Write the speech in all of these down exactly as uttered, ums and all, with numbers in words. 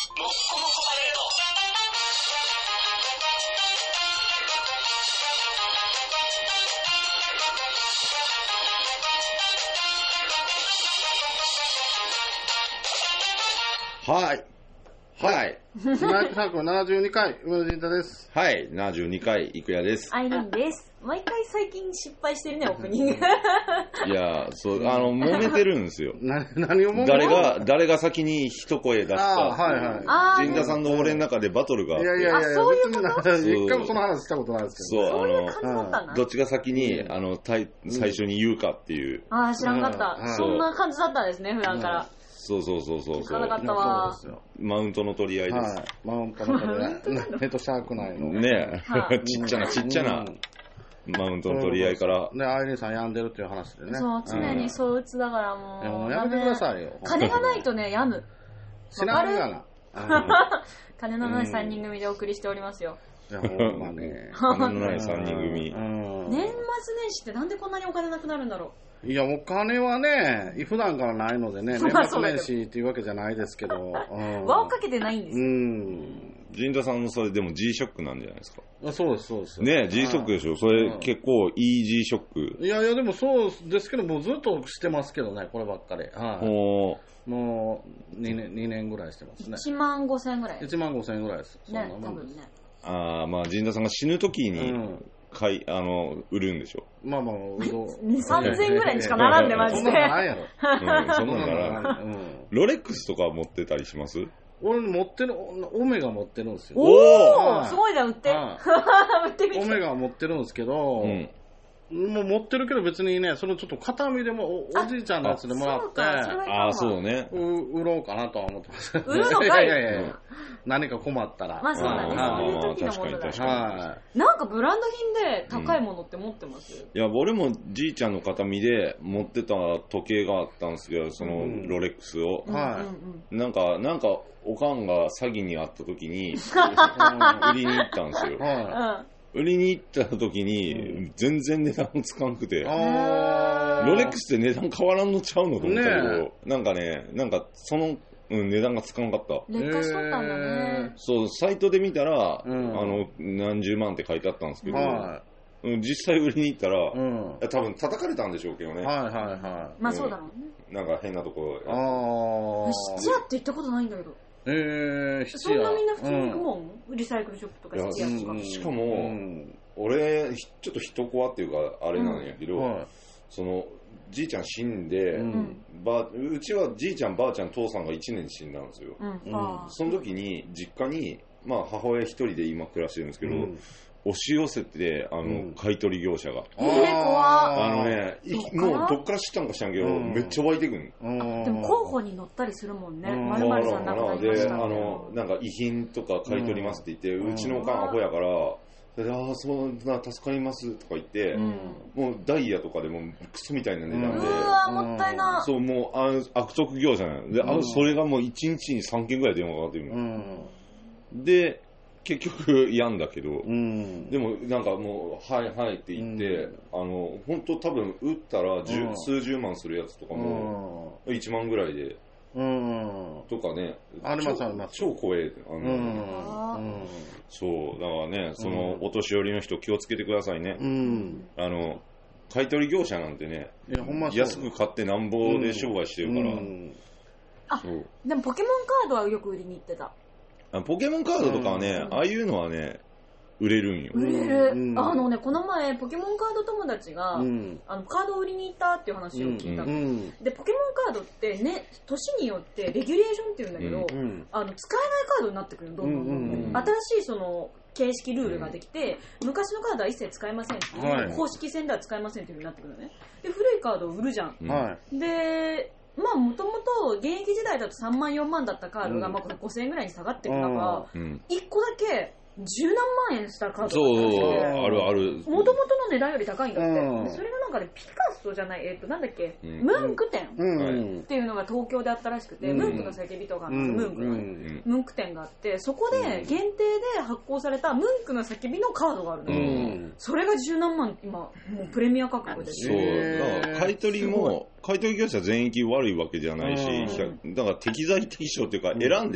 はい。はい。 マイクサークルななじゅうにかい、上田仁太です。 はい。ななじゅうにかい、いくやです。 アイリンです。毎回最近失敗してるね、オープニング。いや、そう、あの、揉めてるんですよ。 な、何を揉めてる誰が、誰が先に一声出すか。 はいはい。 陣田さんの俺の中でバトルがあって。 いやいやいや、 そういうこと？ 一回もその話したことないですけど。 そう、そういう感じだったんだ。 どっちが先に、あの、最初に言うかっていう。 ああ、知らんかった。そんな感じだったんですね、普段から。 そうそうそうそう。 聞かなかったわ。 マウントの取り合いです。 はい。マウントの取り合い。ヘッドシャーク内の。 ねえ。ちっちゃなちっちゃなマウントの取り合いから。 ね、アイリンさん病んでるっていう話でね。 そう、常にそう打つだからもう。 もうやめてくださいよ。 金がないとね、病む。 知らんがな。 金のないさんにん組でお送りしておりますよ。 いや、ほんまね。 金のないさんにん組。 年末年始ってなんでこんなにお金なくなるんだろう。 いや、お金はね、普段からないのでね、年末年始っていうわけじゃないですけど。 輪をかけてないんですよ。うん。 陣田さんのそれでも G ショックなんじゃないですか。 そうです、そうです。 ねえ、G ショックでしょ。それ結構いい G ショック。 いやいや、でもそうですけど、もうずっとしてますけどね、こればっかり。はい。もう、もうにねん、にねんぐらいしてますね。 いちまんごせんえんぐらい。 いちまんごせんえんぐらいです。 ね、多分ね。 ああ、まあ、陣田さんが死ぬ時に、買い、あの、売るんでしょ。 まあまあ、うどん。さんぜんえんぐらいにしかならんで、マジで。 そんなのないやろ。 うん、そんなのならん。ロレックスとか持ってたりします？ 俺持ってる、オメガ持ってるんですよ。 おー、すごいじゃん、売って。売ってみて。 オメガ持ってるんですけど、もう持ってるけど別にね、そのちょっと片身でも お, おじいちゃんのやつでもらって、 ああ、そうね。 売ろうかなとは思ってます。 売るのかい？ いやいやいや、何か困ったら。 まあそうだね、そういう時のものだ。はい。なんかブランド品で高いものって持ってます？ いや、俺もじいちゃんの形見で持ってた時計があったんですけど、そのロレックスを。はい。なんか、なんか、おかんが詐欺にあった時に、売りに行ったんですよ。はい。売りに行った時に、全然値段つかんくて、ロレックスって値段変わらんのちゃうのと思ったけど、なんかね、なんかその、うん、値段がつかんかった。 劣化しとったんだね。 そう、サイトで見たら、あの、何十万って書いてあったんですけど、実際売りに行ったら、多分叩かれたんでしょうけどね。 はいはいはい。 まあそうだろうね。 なんか変なところ。ああ。質屋って行ったことないんだけど。 えー、 そんなみんな普通に行くもん、うん、リサイクルショップとか質屋とか。 しかも、うん、俺、ちょっと一コアっていうか、あれなんやけど、うんはい、その、じいちゃん死んで、うん、ばうちはじいちゃん、ばあちゃん、父さんがいちねん死んだんですよ。うん、その時に、実家に、まあ、母親一人で今暮らしてるんですけど、うん押し寄せて、あの、うん、買い取り業者が。 えー、怖あのね、もうどっから知ったんか知らんけど、うん、めっちゃ湧いてくる。 でも候補に乗ったりするもんね。まるまるさんなんかで、あの、なんか遺品とか買い取りますって言って、うん、うちのおかんアホやから、ああ、そんな助かりますとか言って、うん、もうダイヤとかでもクソみたいな値段で。うわもったいな。 そう、もうあ悪徳業者なの。で、うん、それがもういちにちにさんけんぐらい電話がかかってくる、うん。で、結局病んだけど、うん、でもなんかもうはいはいって言って、うん、あの本当多分打ったら、うん、数十万するやつとかも、うん、いちまんぐらいで、うん、とかね、 ありますあります。 超怖いあの、うん、そうだからね、そのお年寄りの人気をつけてくださいね。うん、あの買い取り業者なんてね、いやほんま安く買ってなんぼで商売してるから。うんうん、 あ、でもポケモンカードはよく売りに行ってた。 ポケモンカードとかはね、うん、ああいうのはね、売れるんよ。 売れる。うん、あのね、この前、ポケモンカード友達が、うん、あのカードを売りに行ったっていう話を聞いたの、うんうん。で、ポケモンカードってね、年によってレギュレーションっていうんだけど、うん、あの使えないカードになってくるの、どんどんどんどん。うんうん、新しいその、形式ルールができて、うん、昔のカードは一切使えませんっていう、はい、公式戦では使えませんっていう風になってくるのね。で、古いカードを売るじゃん。はい、で、まあもともと現役時代だとさんまんよんまんだったカードが、うん、まあごせんえんぐらいに下がってる中、うん、いっこだけ十何万円したカードがあって、 そうあるある。 もともとの値段より高いんだって。うん、それがなんかね、ピカソじゃない、えっと、なんだっけ、うん、ムンク店、うん、っていうのが東京であったらしくて、うん、ムンクの叫びとかの、うん、ムンクの、ね、うん、ムンク店があって、そこで限定で発行されたムンクの叫びのカードがあるの。うん、それが十何万、今、もうプレミア価格で。 そう。だから買い取りも、買い取り業者全域悪いわけじゃないし、うん、だから適材適所っていうか、選んで、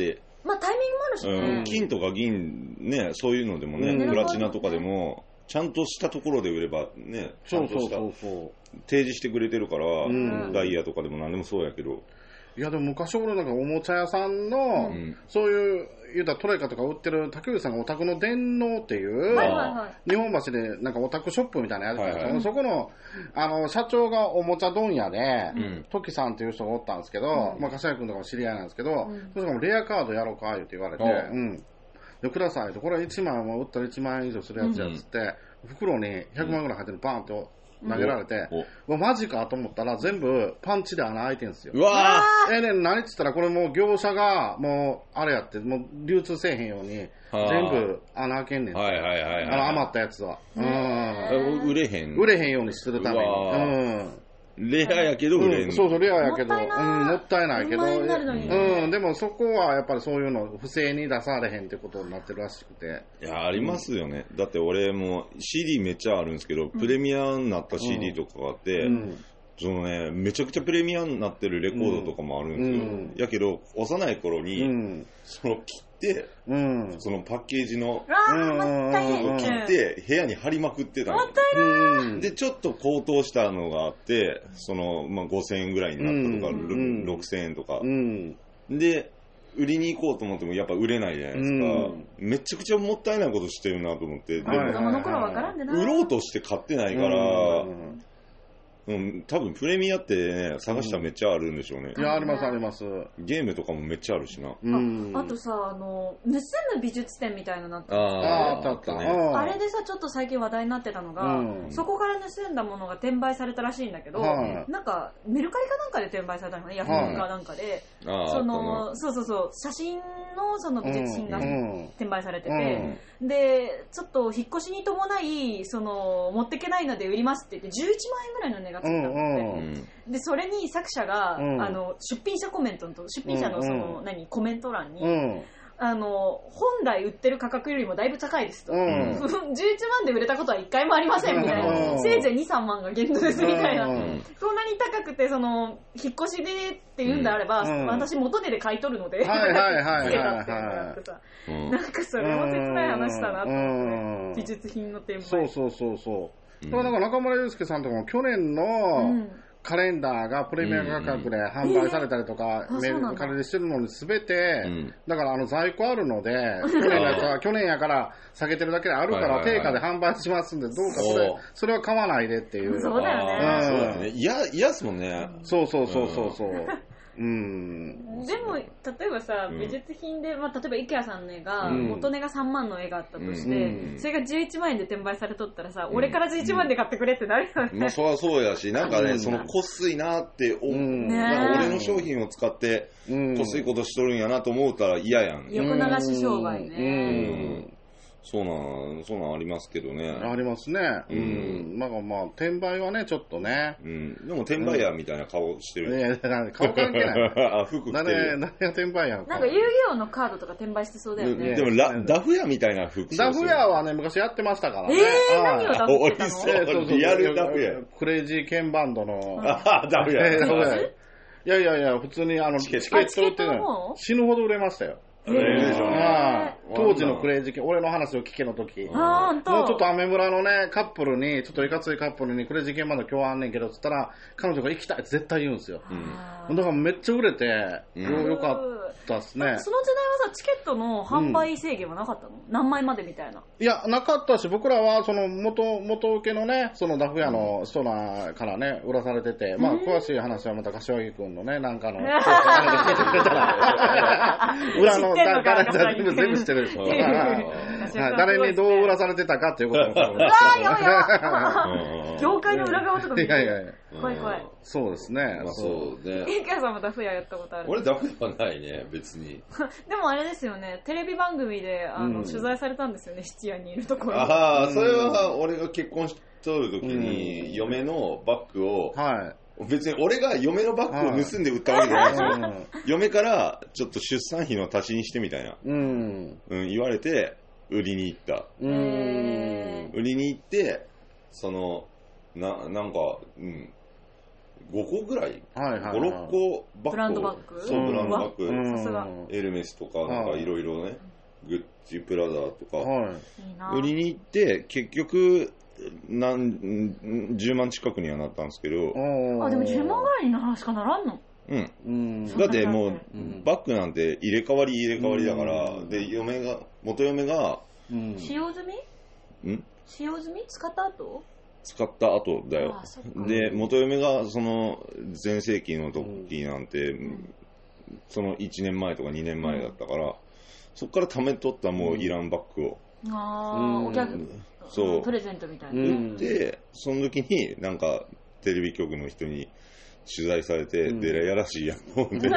まあタイミングもあるしね、 うん、金とか銀ね、そういうのでもね、プラチナとかでもちゃんとしたところで売ればね、ちゃんとした提示してくれてるから、ダイヤとかでも何でもそうやけど。 いやでも昔俺なんかおもちゃ屋さんの、うん、そういう言うたらトレカとか売ってる竹内さんがお宅の電脳っていう、はいはいはい、日本橋でなんかオタクショップみたいなやつがあって、はいはい、そこのあの社長がおもちゃ問屋で、うん、トキさんっていう人がおったんですけど、うん、まあ柏谷君とかも知り合いなんですけど、うん、それからレアカードやろうかって言われて、うん、でくださいと、これいちまんも売ったらいちまんえん以上するやつやつって、うん、袋にひゃくまんぐらい入ってるバーンって投げられて、うん、マジかと思ったら全部パンチで穴開いてるんですよ。 うわーえー、ね何っつったらこれもう業者がもうあれやってもう流通せえへんように全部穴開けんねん。 はいはいはい、はい、 あの余ったやつは、 うん、売れへん売れへんようにするために。うんレアやけど売れん、 うん、そうそうレアやけどもったいな、うん、もったいないけど、 うん、でもそこはやっぱりそういうの不正に出されへんってことになってるらしくて。 いやありますよね、うん、だって俺も シーディー めっちゃあるんですけど、うん、プレミアになった シーディー とかがあって、うん、そのねめちゃくちゃプレミアになってるレコードとかもあるんですよ、うん、やけど幼い頃に、うん、その切ってうん、そのパッケージの切って部屋に貼りまくってたの。 もったいなでちょっと高騰したのがあって、その、まあ、ごせんえんぐらいになったとか、うん、ろくせんえんとか、うん、で売りに行こうと思ってもやっぱ売れないじゃないですか、うん、めちゃくちゃもったいないことしてるなと思って。でも子供の頃わからんでな、 売ろうとして買ってないから、うんうん、多分プレミアってね探したらめっちゃあるんでしょうね、 うん、いやありますあります。 ゲームとかもめっちゃあるしな、 うん、あ, あとさあの盗む美術展みたいなのなってあああったあったね。 あれでさちょっと最近話題になってたのが、うん、そこから盗んだものが転売されたらしいんだけど、はい、なんかメルカリかなんかで転売されたのね、ヤフオクかなんかで、はい、そのそうそうそう写真のその美術品が転売されてて、うん、でちょっと引っ越しに伴いその持ってけないので売りますって言ってじゅういちまんえんぐらいの値がついたので、うんうん、でそれに作者が、うん、あの出品者コメントの出品者のその、うん、何コメント欄に、うん、あの本来売ってる価格よりもだいぶ高いですと、うん、じゅういちまんで売れたことはいっかいもありませんみたいな、うん、せいぜいにさんまんが限度ですみたいな、うん、そんなに高くてその引っ越しでって言うんであれば、うん、私元値で買い取るのでつけたってなってさ、なんかそれも切ない話だなと思って、美術品の転売。 そうそうそうそう、うん、だから中村祐介さんとかも去年の、うんカレンダーがプレミア価格で販売されたりとか、うんうん、メルカリでしてるのに全て、うん、だからあの在庫あるので去年やから去年やから下げてるだけであるから定価で販売しますんで、どうかそれそれは買わないでっていう。 そうだよね。 そうだね。いやいやっすもんね。 そうそうそうそうそう。うん、 でも例えばさ、美術品で、まあ、例えば IKEA さんの絵が、うん、元値がさんまんの絵があったとして、うん、それがじゅういちまんえんで転売されとったらさ、うん、俺からじゅういちまんで買ってくれってなるよね、 まあ、そりゃそうやし、なんかね、そのこっすいなって思う、うん、なんか俺の商品を使ってこっすいことしとるんやなと思うたら嫌やん。 横流し商売ね、 うんうんそうなん、そうなんありますけどね。 ありますね。うん。なんかまあ、転売はね、ちょっとね。 うん。でも、転売屋みたいな顔してる。 いや、顔関係ない。 あ、服着てる。 誰が転売屋なんか遊戯王のカードとか転売してそうだよね。 でも、ダフ屋みたいな服着てる。 ダフ屋はね、昔やってましたからね。 えー、何をダフってたの？ そうリアルダフ屋。 クレイジーケンバンドの。 あ、ダフ屋。 いやいやいや、普通にあの、チケット売ってるの死ぬほど売れましたよ。 えー、 当時のクレイジーケン、俺の話を聞けの時、 あーもうちょっとアメ村のねカップルにちょっといかついカップルにクレイジーケンまだ今日あんねんけどっつったら彼女が行きたいって絶対言うんですよ、うん、だからめっちゃ売れて、うん、よ, よかったっすね。 その時代はさチケットの販売制限はなかったの、うん、何枚までみたいな。 いやなかったし、僕らはその元元請けのねそのダフ屋の人らからね売らされてて、まあ詳しい話はまた柏木君のねなんかの聞いてくれたら裏のだ誰全部全部知ってるでしょ。誰にどう売らされてたかっていうことも多分。 うわーやばいやばい。業界の裏側とか見て。 いやいやいや。 怖い怖い。 そうですね。 まあそうね。 イケアさんもダフ屋やったことある？ 俺ダフ屋はないね別に。 でもあれですよね。テレビ番組であの取材されたんですよね。質屋にいるところ。 ああそれは俺が結婚しとる時に嫁のバッグを。はい。別に俺が嫁のバッグを盗んで売ったわけじゃないですよ、うん、嫁からちょっと出産費の足しにしてみたいな、うんうん、言われて売りに行った、うん、売りに行ってその な, なんか、うん、ごこぐらい、はいはいはい、ごろっこブランドバッグ。 そう、ブランドバッグ。さすが。エルメスとか、なんかいろいろね、グッチ、プラダとか、売りに行って、結局、何、じゅうまん近くにはなったんですけど。 あ、でもじゅうまんぐらいにならしかならんの？ うん。だってもう、バッグなんて入れ替わり入れ替わりだから、で、嫁が、元嫁が、 使用済み？ん？使用済み？使った後？ 使った後だよ。で、元嫁がその全盛期の時なんて、うん、そのいちねんまえとかにねんまえだったから、うん、そこから貯めとったもういらんバッグを。 うん、ああ、お客、そう、プレゼントみたいな。 売って、その時になんかテレビ局の人に取材されて、うん、で、やらしいやんので。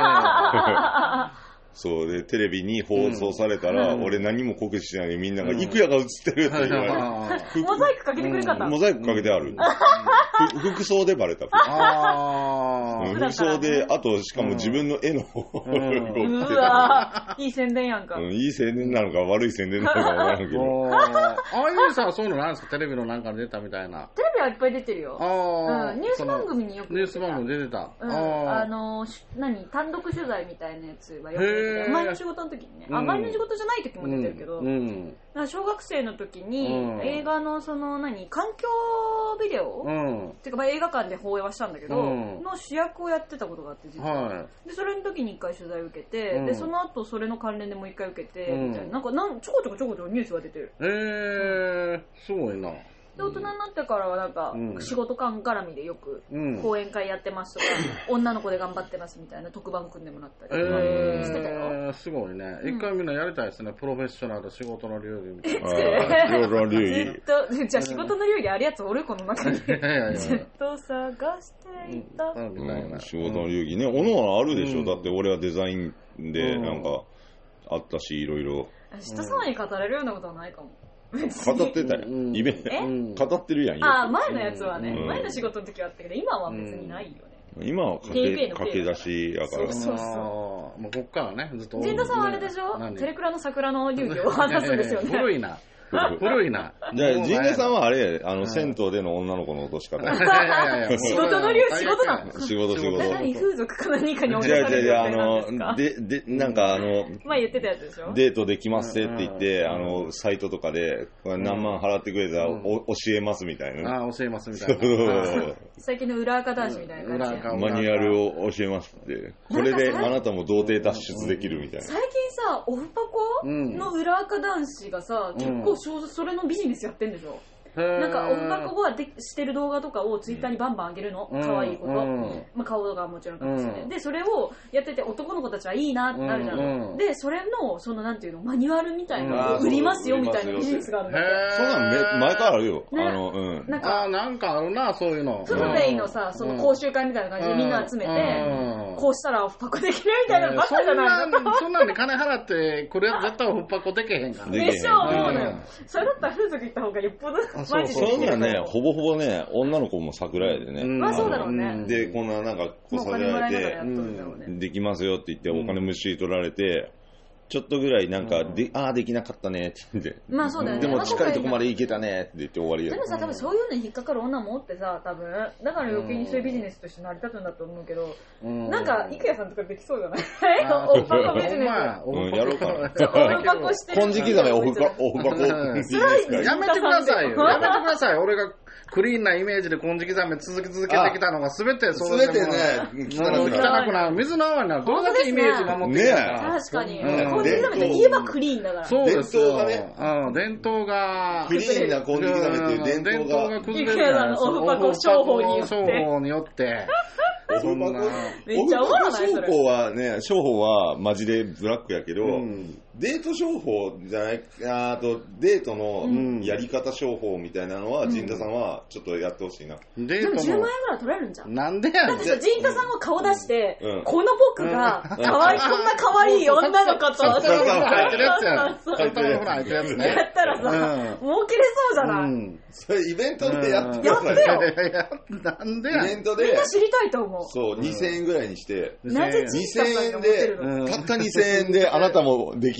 そうで、テレビに放送されたら、うん、俺何も告知してないのにみんなが、幾夜が映ってるって言われて、うん、モザイクかけてくれかった、 うん、モザイクかけてある。服装でバレた。あ服装で、あと、しかも自分の絵の方をうわいい宣伝やんか、 うん。いい宣伝なのか悪い宣伝なのかわからんけど。 ああいうさ、そういうのなんですか？テレビのなんか出たみたいな。 テレビはいっぱい出てるよ。あうん、ニュース番組によく出てた。ニュース番組出てた。 うん、あ, あの、何単独取材みたいなやつはよく出てた。前の仕事の時にね、うん、あ、前の仕事じゃない時も出てるけど、うん、なんか小学生の時に、うん、映画のその何環境ビデオ、うん、っていうかまあ映画館で放映はしたんだけど、うん、の主役をやってたことがあって実は、はい、でそれの時に一回取材を受けて、うん、でその後それの関連でもう一回受けて、うん、みたいななんかなんちょこちょこちょこちょこニュースが出てる。 えー、すごいな。 で大人になってからはなんか仕事感絡みでよく講演会やってますとか、うん、女の子で頑張ってますみたいな特番組んでもらったりとかしてたよ。 えー、すごいね。一回みんなやりたいですね、うん、プロフェッショナル仕事の流儀みたいな。 仕事の流儀。 ずっとじゃあ仕事の流儀あるやつおるこの中に。ずっと探していた。 うん、仕事の流儀ね。おのはあるでしょ。うん、だって俺はデザインでなんかあったしいろいろ。 人様に語れるようなことはないかも。 語ってたよ、うん、イベント語ってるやん。 ああ前のやつはね、うん、前の仕事の時はあったけど今は別にないよね、 うん、今は駆け、駆け出しやから。 そうそうそう。 もうこっからねずっと陣田さんはあれでしょ、テレクラの桜の流儀を話すんですよね。 古いな古いな。 じゃあ、ジンネさんはあれ、あの、銭湯での女の子の落とし方。 仕事の流仕事なの？ 仕事仕事。 何風俗か何かに落とされるみたいなんですか？ で、で、なんかあの、 前言ってたやつでしょ？ デートできますって言って、あの、サイトとかで、何万払ってくれたら教えますみたいな。 ああ、教えますみたいな。最近の裏垢男子みたいな感じ。 マニュアルを教えますって。これであなたも童貞脱出できるみたいな。 最近さ、オフパコの裏垢男子がさ、結構それのビジネスやってんでしょ。なんかオフパコがでしてる動画とかをツイッターにバンバン上げるの、うん、可愛いこと、うん、まあ、顔とかはもちろんかもしれない、うん、でそれをやってて男の子たちはいいなってなるじゃん、うん、でそれのそのなんていうのマニュアルみたいなのを売りますよみたいなビジネスがあるんだって。 そうなん前からあるよ、ね、あの、うん、 なんかあなんかあるなそういうの。 フルベイのさその講習会みたいな感じでみんな集めて、うん、こうしたらオフパコできるみたいなのばっかじゃないの、えー、 そんなんで金払ってこれは絶対オフパコできへんからでしょ、うん、それだったら風俗行った方がよっぽどマジでね、ほぼほぼね、女の子も桜屋でね。 まあそうだろうね。 で、こんななんか、こさせられて、できますよって言って、お金むし取られて、ちょっとぐらいなんか、でああ、できなかったねって言って。 まあそうだよね。 でも近いとこまで行けたねって言って終わりや。 でもさ、多分そういうのに引っかかる女もおってさ、多分。だから余計にそういうビジネスとして成り立つんだと思うけど、なんか、郁也さんとかできそうじゃない？オフパコビジネス。 うん、やろうかな。 オフパコしてる。 金色ざめオフパコ。 やめてくださいよ。やめてください。俺がクリーンなイメージで金色ざめ続き続けてきたのが全てそうです。全てね、 汚くなる。水の泡になる。どれだけイメージ守ってるか。 確かに。金色ざめといえばクリーンだから。 そうですよ。伝統がね。うん、伝統が。 クリーンな金色ざめっていう伝統が。 郁也さんのオフパコ商法によって。 商法によって。 そんなめっちゃおもろないそれ。商法はね、商法はマジでブラックやけど、うん、デート商法じゃない、あとデートのやり方商法みたいなのは、陣、うん、田さんはちょっとやってほしいな。 でもじゅうまんえんぐらい取れるんじゃん。 なんでやねん。 だってさ、陣田さんが顔出して、うん、この僕が、かわい、こんな可愛い女の子と、 そうそうそう、入ってるやつやん。そうそうそう。入ってるやつね。 やったらさ、儲けれそうじゃない？ それイベントでやってください。 やってよ。 なんでやイベントで。 みんな知りたいと思う。 そう、にせんえんぐらいにして。 なぜにせんえんで、たったにせんえんであなたもでき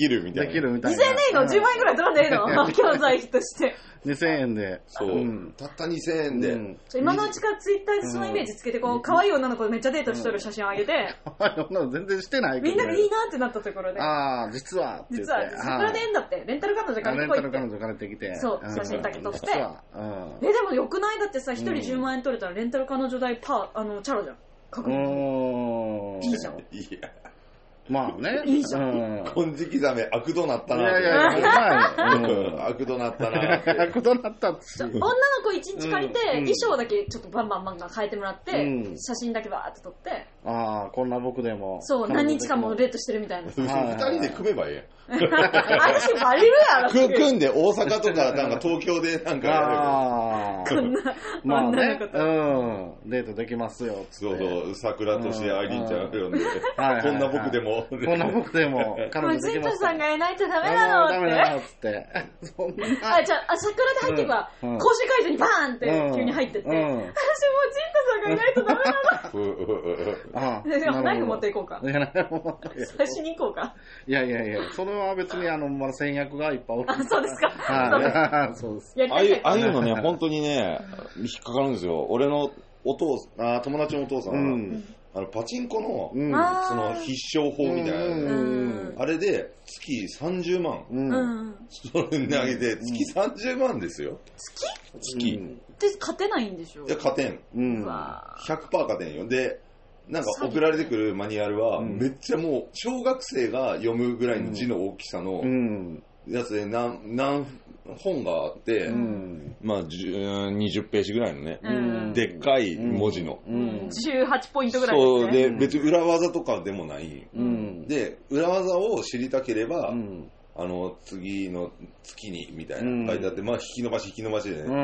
きるみたいな。 できるみたいな。 にせんえんでいいの ?じゅうまんえんくらい取らんでいいの教材費として。 にせんえんで。 そう。うん、たったにせんえんで。うん、 今のうちからツイッターでそのイメージつけて、こう、可愛い女の子でめっちゃデートしとる写真をあげて。 可愛い女の子全然してないけど、 ね。みんながいいなってなったところで。 ああ、実は。 実は、桜でえんだって。レンタル彼女借りてこいって。 レンタル彼女借りてきて。 そう、写真だけ撮って。え、でもよくない？だってさ、ひとりじゅうまんえん取れたらレンタル彼女代パー、あの、チャラじゃん。確認。いいじゃん。いや。 まあね。 いいじゃん。 金色ザメ、悪度なったな。 いやいやいや、悪度なったな。 悪度なったって。 女の子一日借りて、衣装だけちょっとバンバンバンバン変えてもらって、写真だけバーって撮って。 ああ、こんな僕でも。 そう、何日間もデートしてるみたいな。 二人で組めばいいやん。 足バレるやろ。 組んで大阪とかなんか東京でなんかやれば。 こんな、 まあね、うん、デートできますよ。 そうそう、桜としアイリンちゃんを呼んで、こんな僕でも。 こんな僕でも、 彼女できます。さんがいないとダメなのって。 ダメなのっつって。 あ、じゃあ、桜で入っていくわ。講師会場にバーンって急に入ってって。私もうジンタさんがいないとダメなの。ナイフ持っていこうか。最初に行こうか。 いやいやいや、それは別にあの、まだ戦略がいっぱいおる。 あ、そうですか。 そうです。 ああいうのね、本当にね、引っかかるんですよ。俺のお父さん、友達のお父さんあのパチンコの、うん、その必勝法みたいな、うん、あれで月さんじゅうまん、うん、それ投げて月さんじゅうまんですよ。 月月、 うん、で勝てないんでしょ。 いや勝てん、うん、ひゃくパーセント 勝てんよ。でなんか送られてくるマニュアルは、うん、めっちゃもう小学生が読むぐらいの字の大きさのやつで何何本があって、うん、まあにじゅっページぐらいのね、うん、でっかい文字の、 うん、じゅうはちポイントぐらいですね。 そうで、別に裏技とかでもない、うん、で裏技を知りたければ、うん、あの次の月にみたいな書いてあって、うん、まあ引き伸ばし引き伸ばしでね、うん、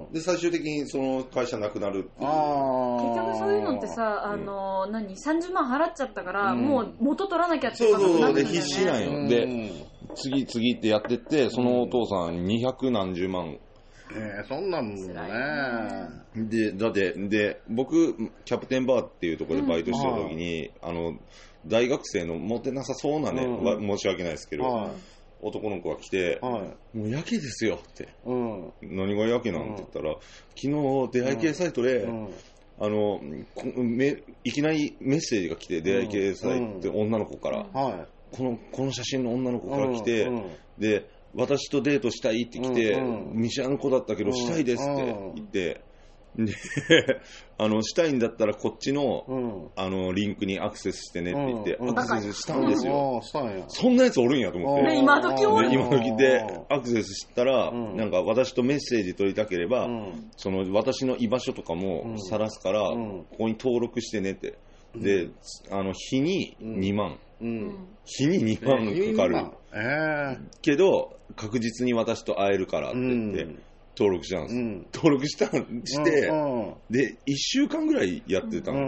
で最終的にその会社なくなるっていう。 あ結局そういうのってさ、あの、うん、何さんじゅうまん払っちゃったから、うん、もう元取らなきゃって感じになるんだよね。 そうそうで必死なんよ、うん、で次次ってやってってそのお父さんにひゃくなんじゅうまん、 えー、そんなんもんね。 でだってで僕キャプテンバーっていうところでバイトしてた時に、うん、あの大学生のモテなさそうなね、うん、申し訳ないですけど、はい、男の子が来て、はい、もうやけですよって、うん、何がやけなんて言ったら、うん、昨日出会い系サイトで、うんうんあのめいきなりメッセージが来て、出会い系サイトって女の子から、うんはい、このこの写真の女の子から来て、うんうん、で私とデートしたいって来て、うんうん、見知らぬ子だったけどしたいですって言って、であのしたいんだったらこっちの、うん、あのリンクにアクセスしてねって言って、うん、アクセスしたんですよ、うん、そんなやつおるんやと思って、 ね、今時おる、 ね、今時でアクセスしたら、なんか私とメッセージ取りたければ、その私の居場所とかも晒すから、ここに登録してねって、であの日ににまん、うん、日ににまんかかる、えー、けど確実に私と会えるからって言って、うん登録したんです、うん、登録したして、うんうん、でいっしゅうかんぐらいやってたの、うん、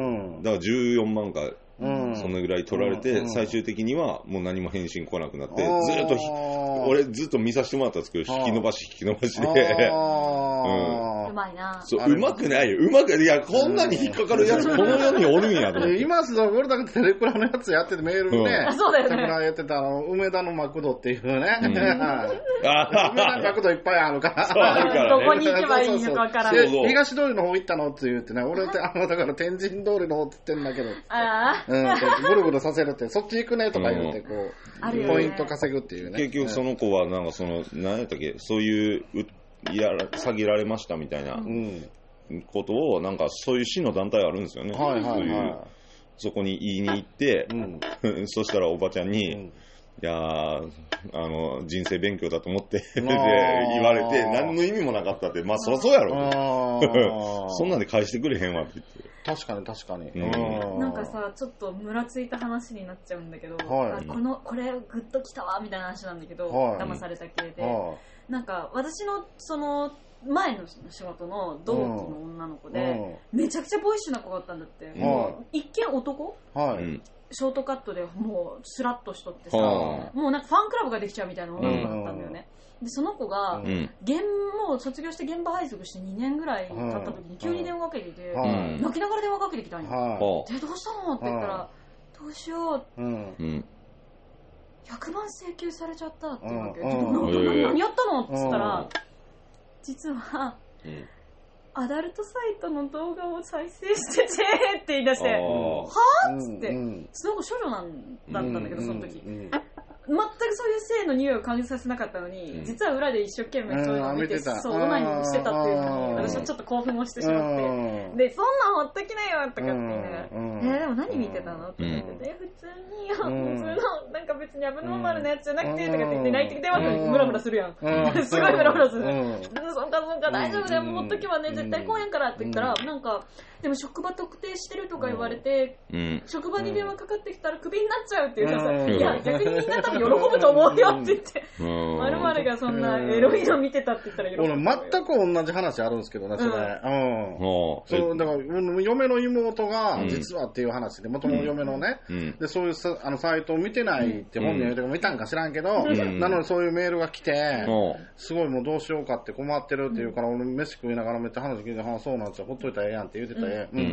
だからじゅうよんまんか、うん、そのぐらい取られて、うん、最終的にはもう何も返信来なくなって、うん、ずっと俺ずっと見させてもらったんですけど、引き伸ばし引き伸ばしで、 うん、うまいな。 そううまくないよ、うまくいやこんなに引っかかるやつこの世におるんやと思って。 今すぐ俺だけテレクラのやつやっててメールね、 うん、そうだよね。 テレクラやってたの梅田のマクドっていうね、うん、梅田のマクドいっぱいあるから。 あるからね。 どこに行けばいいのかわからない。 東通りの方行ったのって言ってね、俺ってあのだから天神通りの方って言ってんだけど、あうん、ぐるぐるさせるってそっち行くねとか言ってこう、うん、ポイント稼ぐっていうね。 結局その子はなんかその何やったっけ、そういうやら詐欺られましたみたいなことをなんかそういう市の団体あるんですよね。はいはいはい、そういうそこに言いに行って、うん、そしたらおばちゃんに。うんいやあの人生勉強だと思ってで言われて何の意味もなかったって、まあそりゃそうやろそんなんで返してくれへんわって言って。 確かに確かに、 うん、なんかさちょっとムラついた話になっちゃうんだけど、はい、あこのこれグッときたわみたいな話なんだけど、はい、騙された系で、はい、なんか私のその前の仕事の同期の女の子で、うん、めちゃくちゃボイッシュな子だったんだって、うん、もう一見男、はい、ショートカットでもうスラッとしとってさ、もうなんかファンクラブができちゃうみたいな女の子だったんだよね、うん、でその子が、うん、現もう卒業して現場配属してにねんぐらい経った時に急に電話かけてきて、うん、泣きながら電話かけてきたんよ、うん、でどうしたのって言ったら、どうしよう、うん、 ひゃくまん請求されちゃったっていうわけ。何やったのって言ったら、実は、アダルトサイトの動画を再生しててって言い出して、はぁっつって、その子少女なんだったんだけど、その時。全くそういう性の匂いを感じさせなかったのに、うん、実は裏で一生懸命そういうのを見て、うん、そう、オナニーをしてたっていうのに、私はちょっと興奮をしてしまって、で、そんなんほっときなよとかって言いながら、うん、えー、でも何見てたのって言ってて、普通に、普通の、なんか別にアブノーマルなやつじゃなくて、とかって言って、内的電話にムラムラするやん。すごいムラムラする。そんかそんか大丈夫だよ、もうほっとけばね、絶対来んやんからって言ったら、なんか、でも職場特定してるとか言われて、うん、職場に電話かかってきたらクビになっちゃうっていうかさ、うん、いや逆にみんな多分喜ぶと思うよって言って、まるまるがそんなエロいの見てたって言ったら喜ぶ。 俺全く同じ話あるんですけどね、それ。うん。うん、そうだから嫁の妹が実はっていう話で、元の嫁のね、うん、でそういうさあのサイトを見てないって本人言うても見たんか知らんけど、うん、なのでそういうメールが来て、うん、すごいもうどうしようかって困ってるっていうから、俺飯食いながらめっちゃ話聞いて、ああそうなんですよ、ほっといたらええやんって言ってた。うん、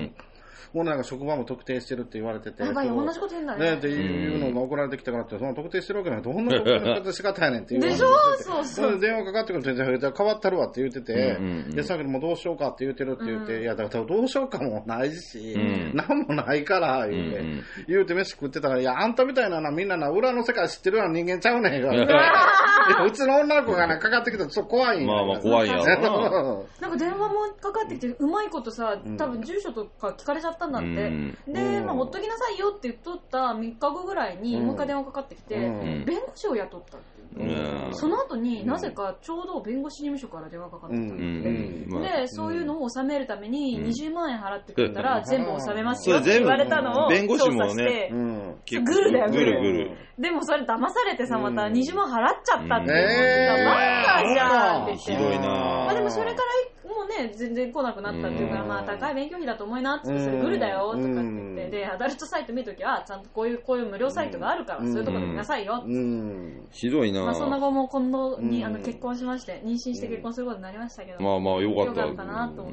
もうなんか職場も特定してるって言われてて、 やばい、同じこと言うんだね。 ねっていうのが送られてきたからって、その特定してるわけない、どんな特定の仕方やねんっていう。 でしょ、そうそう。 電話かかってくると変わったるわって言ってて、で、さっきもどうしようかって言ってるって言って、いや、だからどうしようかもないし、なんもないから、言うて、言うて飯食ってたから、いや、あんたみたいなのはみんなな、裏の世界知ってるような人間ちゃうねんよ。うちの女の子がね、かかってきたらちょっと怖いんまあまあ怖いやろな。 なんか電話もかかってきて、うまいことさ、多分住所とか聞かれちゃったんだって。で、まあ、ほっときなさいよって言っとったみっかごぐらいに、もう一回電話かかってきて、弁護士を雇ったっていう。その後になぜかちょうど弁護士事務所から電話かかってきたんで、で、そういうのを収めるためににじゅうまんえん払ってくれたら全部収めますよって言われたのを調査して、グルだよ、グル。でもそれ騙されてさ、またにじゅうまん払っちゃったっていう。バカじゃんって言って。 ひどいなまあでもそれからもうね、全然来なくなったっていうから、まあ高い勉強費だと思いなって言って、それグルだよとかって言って、で、アダルトサイト見るときは、ちゃんとこういう、こういう無料サイトがあるから、そういうところで見なさいよって。 ひどいなまあその後も今度にあの結婚しまして、妊娠して結婚することになりましたけど。 まあまあよかった。 よかったなと思って。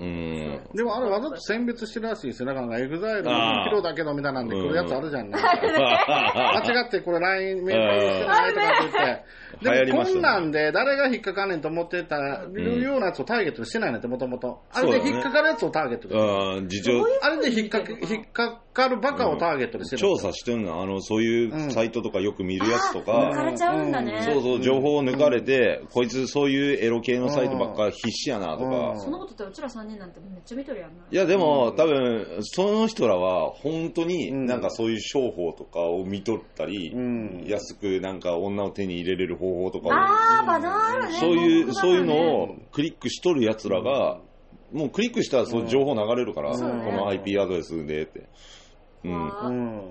でもあれわざと選別してるらしいですよ。だからエグザイルのキロだけどみたいなんで来るやつあるじゃんね。間違ってこれ ライン メールしてないとかって言って。でもこんなんで誰が引っかかんねんと思ってたようなやつをターゲットにしてないねんってもともと。あれで引っかかるやつをターゲットにしてる。あれで引っか引っかかるバカをターゲットにしてる。 調査してんのあのそういうサイトとかよく見るやつとか。 抜かれちゃうんだね。 そうそう情報を抜かれてこいつそういうエロ系のサイトばっか必死やなとか。 そのことってうちらさんにんなんてめっちゃ見とるやんな。 いやでも多分その人らは本当になんかそういう商法とかを見とったり安くなんか女を手に入れれる方法とかをあーバナーあるね。 そういうそういうのをクリックしとるやつらがもうクリックしたらそう情報流れるから、この アイピー アドレスでって。うん。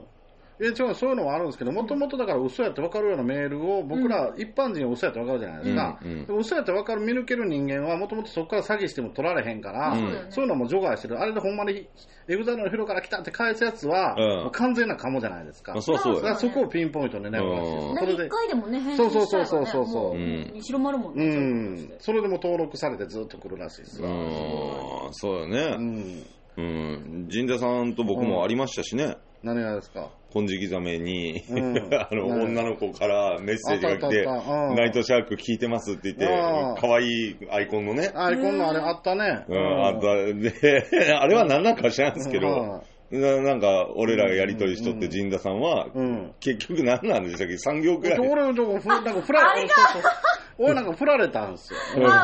え違うそういうのはあるんですけど、もともとだから嘘やって分かるようなメールを僕ら一般人は嘘やって分かるじゃないですか。うんうん、でも嘘やって分かる見抜ける人間はもともとそこから詐欺しても取られへんから、うん、そういうのも除外してる。あれでほんまにエグザイルの広から来たって返すやつは、うん、もう完全なカモじゃないですか。 そうそうだからそこをピンポイントでね、 うん、それでいっかいでもね返信したらね、そうそうそうそうそう、うん、 広まるもんね。 うん。それでも登録されてずっと来るらしいです。 うん、そうよね。うん。うん。陣田さんと僕もありましたしね。 うん、何がですか。 金色ザメに、うん、あの、うん、女の子からメッセージが来て、ナイトシャーク聞いてますって言って、可愛いアイコンのね。 アイコンのあれあったね。 うん、あった。で、あれは何なんか知らんですけど、な, なんか俺らがやりとりしとって陣田さんは、うん、結局何なんでしたっけさん行くらい俺のとこなんかフラれ俺なんか振られたんですよ。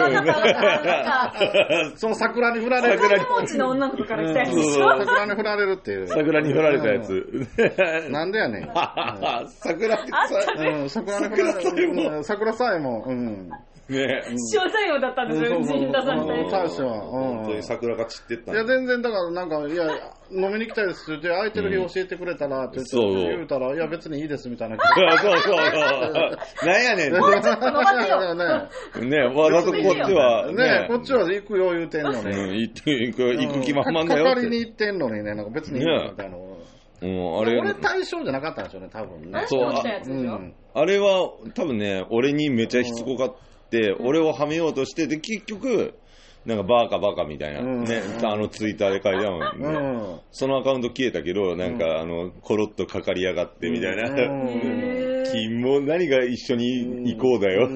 その桜に振られる。 桜に持ちの女の子から来たやつでしょ。 桜に振られるっていう。 桜に振られたやつ。 なんでやねん。 桜ってさ、 うん、桜に振られる。桜さえも、うん。 ね塩対応だったんですよ、陣田さんみたいに。 最初は。 本当に桜が散ってった。 いや、全然だからなんか、いや、飲みに行きたいですって、空いてる日教えてくれたらって言うたら、いや、別にいいですみたいな。 そうそうそう。なんやねん。 もうちょっと伸ばせよ。 ねわざとこっちは。 ねこっちは行くよ言うてんのに。 行く気満々だよ。 かかりに行ってんのにね、なんか別にいいみたいな。うん、あれ俺対象じゃなかったんでしょうね、多分ね。 そうあ、 うん、あれは多分ね、俺にめちゃしつこかって、うん、俺をはめようとして、で、結局、 なんかバーカバカみたいな、うん、ね、あのツイッターで書いてあるもんね、うん、そのアカウント消えたけど、なんか、うん、あの、コロッとかかりやがってみたいな。金も何が一緒に行こうだよ。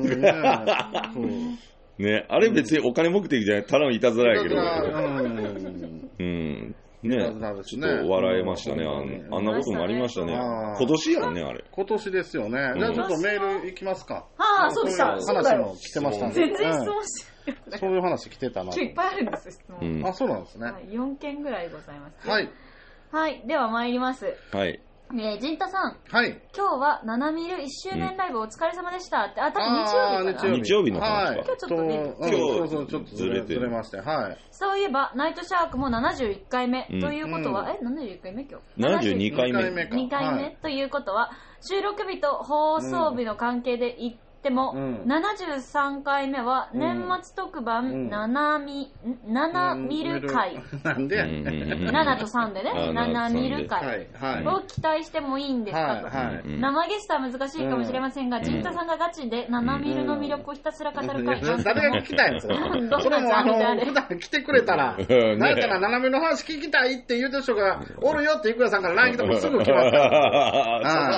ね、あれ別にお金目的じゃない、ただのいたずらやけど。うん。ね、ちょっと笑えましたね。あんなこともありましたね。今年やんね、あれ。 今年ですよね。じゃあちょっとメールいきますか。 ああ、そうでした。 話も来てましたんで。 全然質問して。 そういう話来てたな。 今日いっぱいあるんです、質問。 あ、そうなんですね。 よんけんぐらいございます。 はい。 はい、では参ります。 はい。 えー、陣太さん。 はい。 今日はナナミルいっしゅうねんライブお疲れ様でしたって、あ、多分日曜日かな。 日曜日の話か。 今日ちょっとね、 今日そうそうちょっとずれてまして、はい。 そういえばナイトシャークもななじゅういっかいめということは、え、ななじゅういっかいめ今日。 ななじゅうにかいめ。 にかいめということは、収録日と放送日の関係でいでも、うん、ななじゅうさんかいめは年末特番ななみ、ななみる会。 なんでななとさんでね、ななみる会を期待してもいいんですかと。生ゲストは難しいかもしれませんが、陣太さんがガチでななみるの魅力をひたすら語る会。 誰が聞きたいんですかそれもあの、普段来てくれたら、なんかななみるの話聞きたいって言うてる人がおるよっていくらさんから ライン 来てもすぐ来ますから。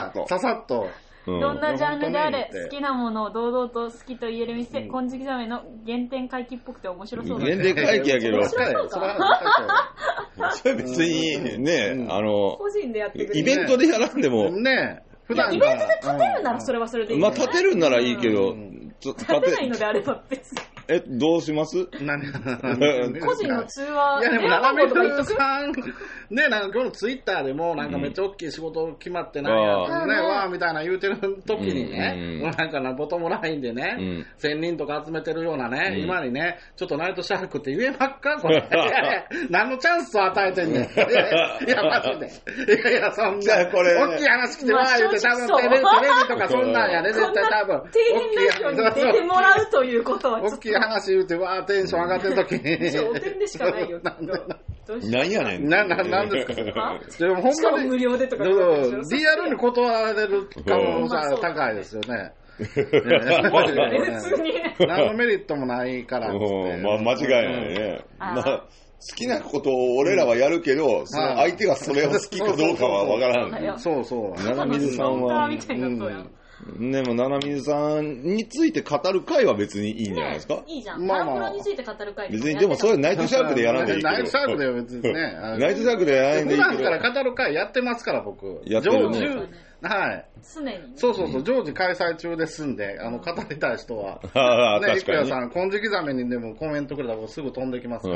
ささっと。 どんなジャンルであれ、好きなものを堂々と好きと言える店、うん、金色ザメの原点回帰っぽくて面白そうだね。 原点回帰やけど。 面白そうか。 それ別にね、うん、あの、 個人でやってくれる。 イベントでやらんでも。 ね普段イベントで立てるならそれはそれでいい、ね。 まあ立てるならいいけど、うん、 立てないのであれば別に。 え、どうします何個人の通話。 いやでも、ななみるさん、ね、なんか今日のツイッターでも、なんかめっちゃ大きい仕事決まってなんや、ね、わーみたいな言うてる時にね、もうなんかな、ボトムラインでね、せんにんとか集めてるようなね、今にね、ちょっとナイトシャークって言えばっかこれ。何のチャンスを与えてんねん。いや、マジで。いやいや、そんな、大きい話来てわー言うて、多分テレビとかそんなんやね、絶対多分。 底辺ラジオに出てもらうということはちょっと。 話言うて、わーテンション上がってるときに。 上点でしかないよ。 なんやねん。 な、な、なんですかでもほんまに無料でとか。 リアルに断られる可能性は高いですよね。 別に。 何のメリットもないからっつって。 まあ間違いないね。まあ好きなことを俺らはやるけど、その相手がそれを好きかどうかはわからん。 そうそう。 七水さんは。でも、七水さんについて語る会は別にいいんじゃないですか、ね、 いいじゃん。まあまあ。について語る会別に、でもそれナイトシャークでやらんでいいけど。 ナイトシャークでは別にね。 ナイトシャークでやらんでいいけど。 普段から語る会やってますから、僕。 やってるね。 はい。 常に、ね。 そうそうそう、常時開催中ですんで、あの、語りたい人は。 ああ、 ね、 確かに。 いくやさん、金色ザメにでもコメントくれたら僕すぐ飛んできますから。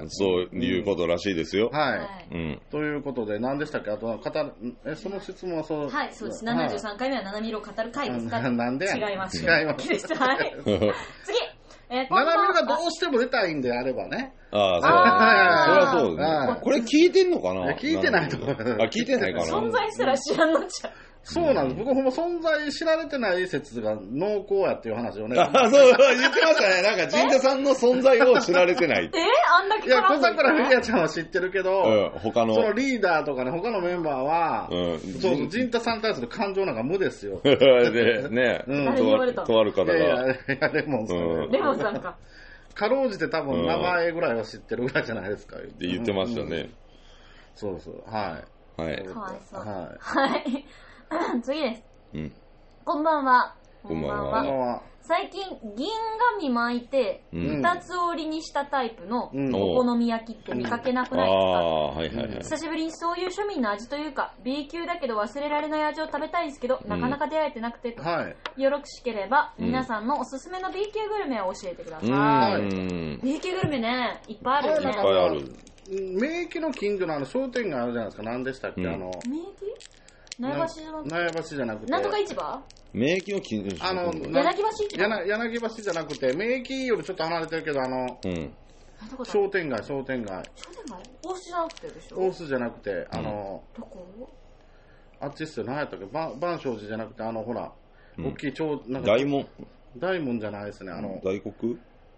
そういうことらしいですよ。 はい。うん。ということで、何でしたっけあと、語る、え、その質問はそう。 はい、そうです。ななじゅうさんかいめはななみるを語る会ですかなんで違います。 違います。 はい。次。 えー、ななみるがどうしても出たいんであればね。 ああ、そう。それはそうですね。これ聞いてんのかな聞いてないと思う。 あ、聞いてないかな。 存在すら知らんのちゃう。 そうなんです。僕ほんま存在知られてない説が濃厚やっていう話をね。 あ、そう、言ってましたね。なんか、陣田さんの存在を知られてない。 えあんだけいや、小桜フィギュアちゃんは知ってるけど、 うん、他の。 そのリーダーとかね、他のメンバーは、うん、そうそう、陣田さんに対する感情なんか無ですよ。 で、ね、 うん、とある、 とある方が。いやいや、レモンさん、 うん。レモンさんか。 かろうじて多分名前ぐらいは知ってるぐらいじゃないですか。って言ってましたね。うん、 そうそう、はい。 はい。 かわいそう。 はい。 はい。次です。 うん。 こんばんは。 こんばんは。 最近、銀紙巻いて、二つ折りにしたタイプのお好み焼きって見かけなくないですか、うん、あはいはいはい、 久しぶりにそういう庶民の味というか、B 級だけど忘れられない味を食べたいんですけど、うん、なかなか出会えてなくて、はい、よろしければ、うん、皆さんのおすすめの B 級グルメを教えてください。うん、B 級グルメね、いっぱいあるよね。 いっぱいある。 名駅の近所のあの商店街あるじゃないですか。何でしたっけ、うん、あの。 名駅苗場じゃなくて。 苗場じゃなくて。 なんとか市場名駅の近所あの、 柳橋市場柳橋じゃなくて、名駅よりちょっと離れてるけど、あの、うん、商店街、商店街。 商店街大須じゃなくてでしょ大須じゃなくて、あの、 どこあっちっすよ、何やったっけ万象寺じゃなくて、あの、ほら、うん、大きい超、 なんか。大門。 大門じゃないですね、あの。 大黒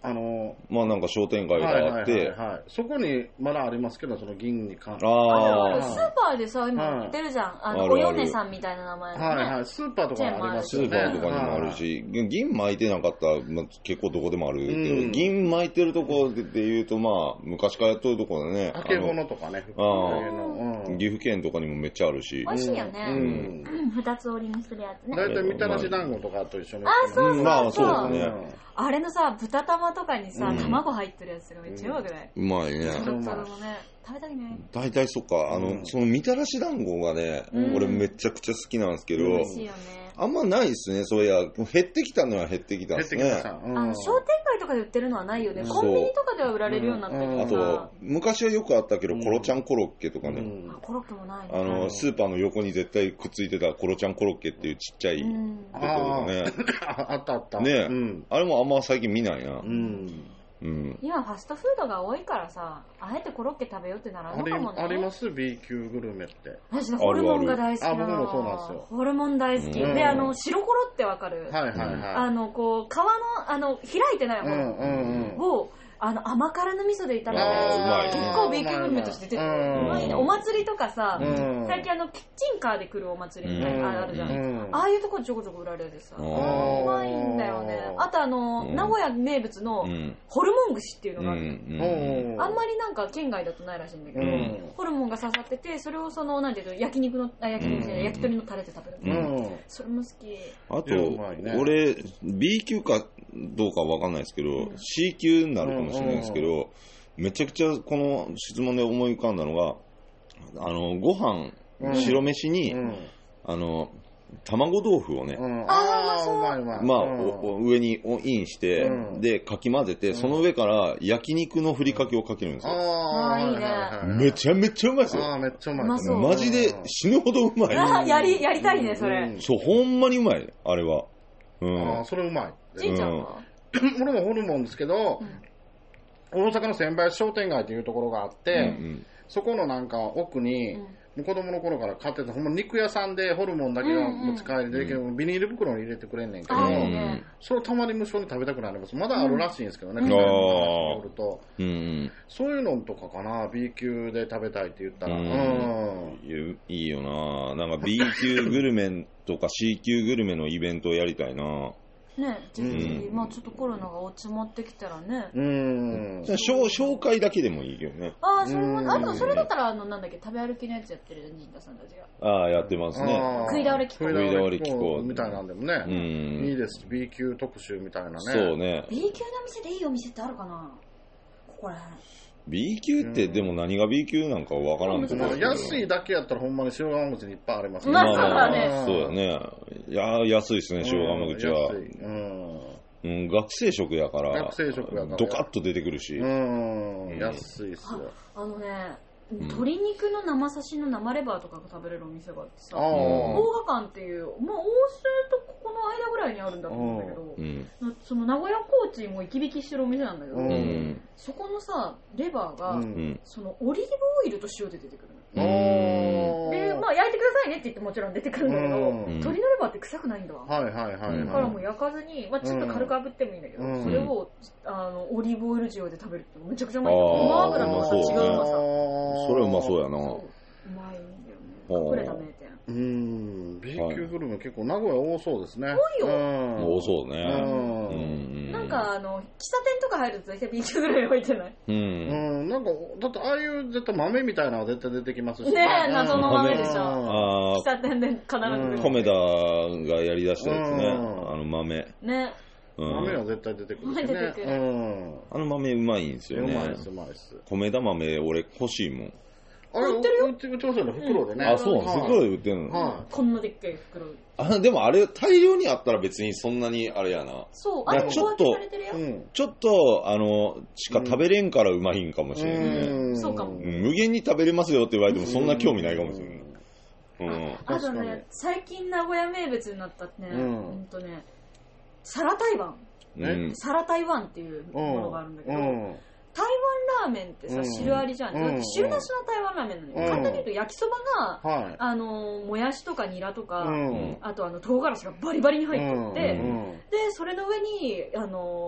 あのまあなんか商店街があって、はいはいはいはい、 そこにまだありますけど、その銀に関して。 ああ、スーパーでさ、今売ってるじゃん。はい、あの、およねさんみたいな名前の、ね。 はいはい、スーパーとかもありますよね。 スーパーとかにもあるし、はい、銀巻いてなかったら、まあ、結構どこでもあるけど、うん、銀巻いてるとこで言うと、まあ、昔からやっとるところでね。 あけぼのとかね、 あうん、岐阜県とかにもめっちゃあるし。 美味しいよね。うん。二つ折りにするやつね。 だいたいみたらし団子とかと一緒に。 あ、そうそうそう。まあ、 そうですね。 あれのさ、豚玉とかにさ、卵入ってるやつがめっちゃうまくない？ うまいね。 それもね、食べたいね。 大体そっか、あの、そのみたらし団子がね、俺めちゃくちゃ好きなんですけど、 美味しいよね。 あんまないですね、そういや。減ってきたのは減ってきたですね。 あの商店街とかで売ってるのはないよね。コンビニとかでは売られるようになったけどさ。あと、昔はよくあったけど、コロちゃんコロッケとかね。 あ、コロッケもないね。 あの、スーパーの横に絶対くっついてたコロちゃんコロッケっていうちっちゃいところね。 あったあった。 ね、あれもあんま最近見ないな。 うん、今ファストフードが多いからさ、あえてコロッケ食べようってならんのかもね。 あります B 級グルメって。 私ホルモンが大好きなの。 あ、僕もそうなんですよ。 ホルモン大好き。うん、で、あの白コロってわかる？ はいはいはい。 あのこう皮のあの開いてないものをあの甘辛の味噌で炒めたやつが結構 B 級グルメとして出てくる。うまいね。お祭りとかさ、最近あのキッチンカーで来るお祭りみたいなのあるじゃん。ああいうとこちょこちょこ売られるさ。うまいんだよね。あとあの名古屋名物のホルモン串っていうのがある。あんまりなんか県外だとないらしいんだけど、ホルモンが刺さってて、それをそのなんていうの焼肉のあ焼肉じゃない焼き鳥のタレで食べる。それも好き。 あと俺 B 級かどうかわかんないですけど、C 級になるかもしれないですけど、めちゃくちゃこの質問で思い浮かんだのが、あのご飯、白飯に、あの卵豆腐をね、 ああ、そうまあ上にインして、でかき混ぜて、その上から焼肉のふりかけをかけるんですよ。 ああ、いいね。 めちゃめちゃうまいですよ。 ああ、めっちゃうまい。 マジで死ぬほどうまい。 やりやりたいねそれ。 そう、ほんまにうまいあれは。 ああ、それうまい。 じいちゃんは？ 俺もホルモンですけど、大阪の千林商店街というところがあって、うんうん、そこのなんか奥に、うん、子供の頃から買ってたほんま肉屋さんでホルモンだけが持ち帰りで、うんうん、ビニール袋に入れてくれんねんけど、うん、それをたまに無償に食べたくなります。まだあるらしいんですけどね、うん、とうん、そういうのとかかな、 B 級で食べたいって言ったら、うんうん、いいよな。なんか B 級グルメとか C 級グルメのイベントをやりたいな。 ね、ぜひぜひ、まあちょっとコロナが落ちまってきたらね。 うん。紹介だけでもいいけどね。 ああ、それも、あとそれだったら、あの、なんだっけ、食べ歩きのやつやってる陣田さんたちが。 ああ、やってますね。 食い倒れ機構。 食い倒れ機構。 みたいなんでもね。うん。いいです。B 級特集みたいなね。 そうね。 B 級の店でいいお店ってあるかな？ここら辺。 B 級ってでも何が B 級なんかわからんけど、 うん、安いだけやったらほんまに塩釜口にいっぱいありますね。 まあそうだね。 そうだね。いや安いですね、塩釜口は。安い。うんうん、学生食やから、 学生食やからドカッと出てくるし。 うん、うん、安いっすよ。 あ, あのね、鶏肉の生刺しの生レバーとかが食べれるお店があってさ、大賀館っていう、まあ、大須とここの間ぐらいにあるんだと思うんだけど、うん、その名古屋コーチも生き引きしてるお店なんだけど、うん、そこのさレバーが、うん、そのオリーブオイルと塩で出てくるの。で、まあ焼いてくださいねって言ってもちろん出てくるんだけど、鶏のレバーって臭くないんだわ。 はいはいはい、はい。 だからもう焼かずに、まあちょっと軽く炙ってもいいんだけど、それをあのオリーブオイル塩で食べるってめちゃくちゃうまい。ごま油のさ違ううまさ。 それうまそうやな。 うまいんだよね。隠れた名店。 うん、B 級グルメ結構名古屋多そうですね。 多いよ。 多そうね。 なんかあの喫茶店とか入ると大体 B 級グルメ置いてない。 うん。なんかだってああいう絶対豆みたいなのは絶対出てきますしね。ねえ、謎の豆でしょ。喫茶店で必ず。 米田がやりだしたやつね。あの豆。 ね。 豆は絶対出てくるしね。 あの豆うまいんですよね。 うまいですうまいです。 米田豆俺欲しいもん。 あれ売ってるよ。売ってますよね、袋でね。 あ、そう、袋で売ってるの。 はい。こんなでっかい袋。 あ、でもあれ大量にあったら別にそんなにあれやな。 そう、あれちょっと、ちょっと、あの、しか食べれんからうまいんかもしれないね。 そうかも。 無限に食べれますよって言われてもそんな興味ないかもしれない。 うん。あとね、最近名古屋名物になったってね、ほんとね、サラ台湾。サラ台湾っていうものがあるんだけど、台湾ラーメンってさ、汁ありじゃん。うん、汁なしの台湾ラーメンなのよ。うん、簡単に言うと焼きそばが、はい、あの、もやしとかニラとか、うん、あとあの、唐辛子がバリバリに入ってて、うん、で、それの上に、あの、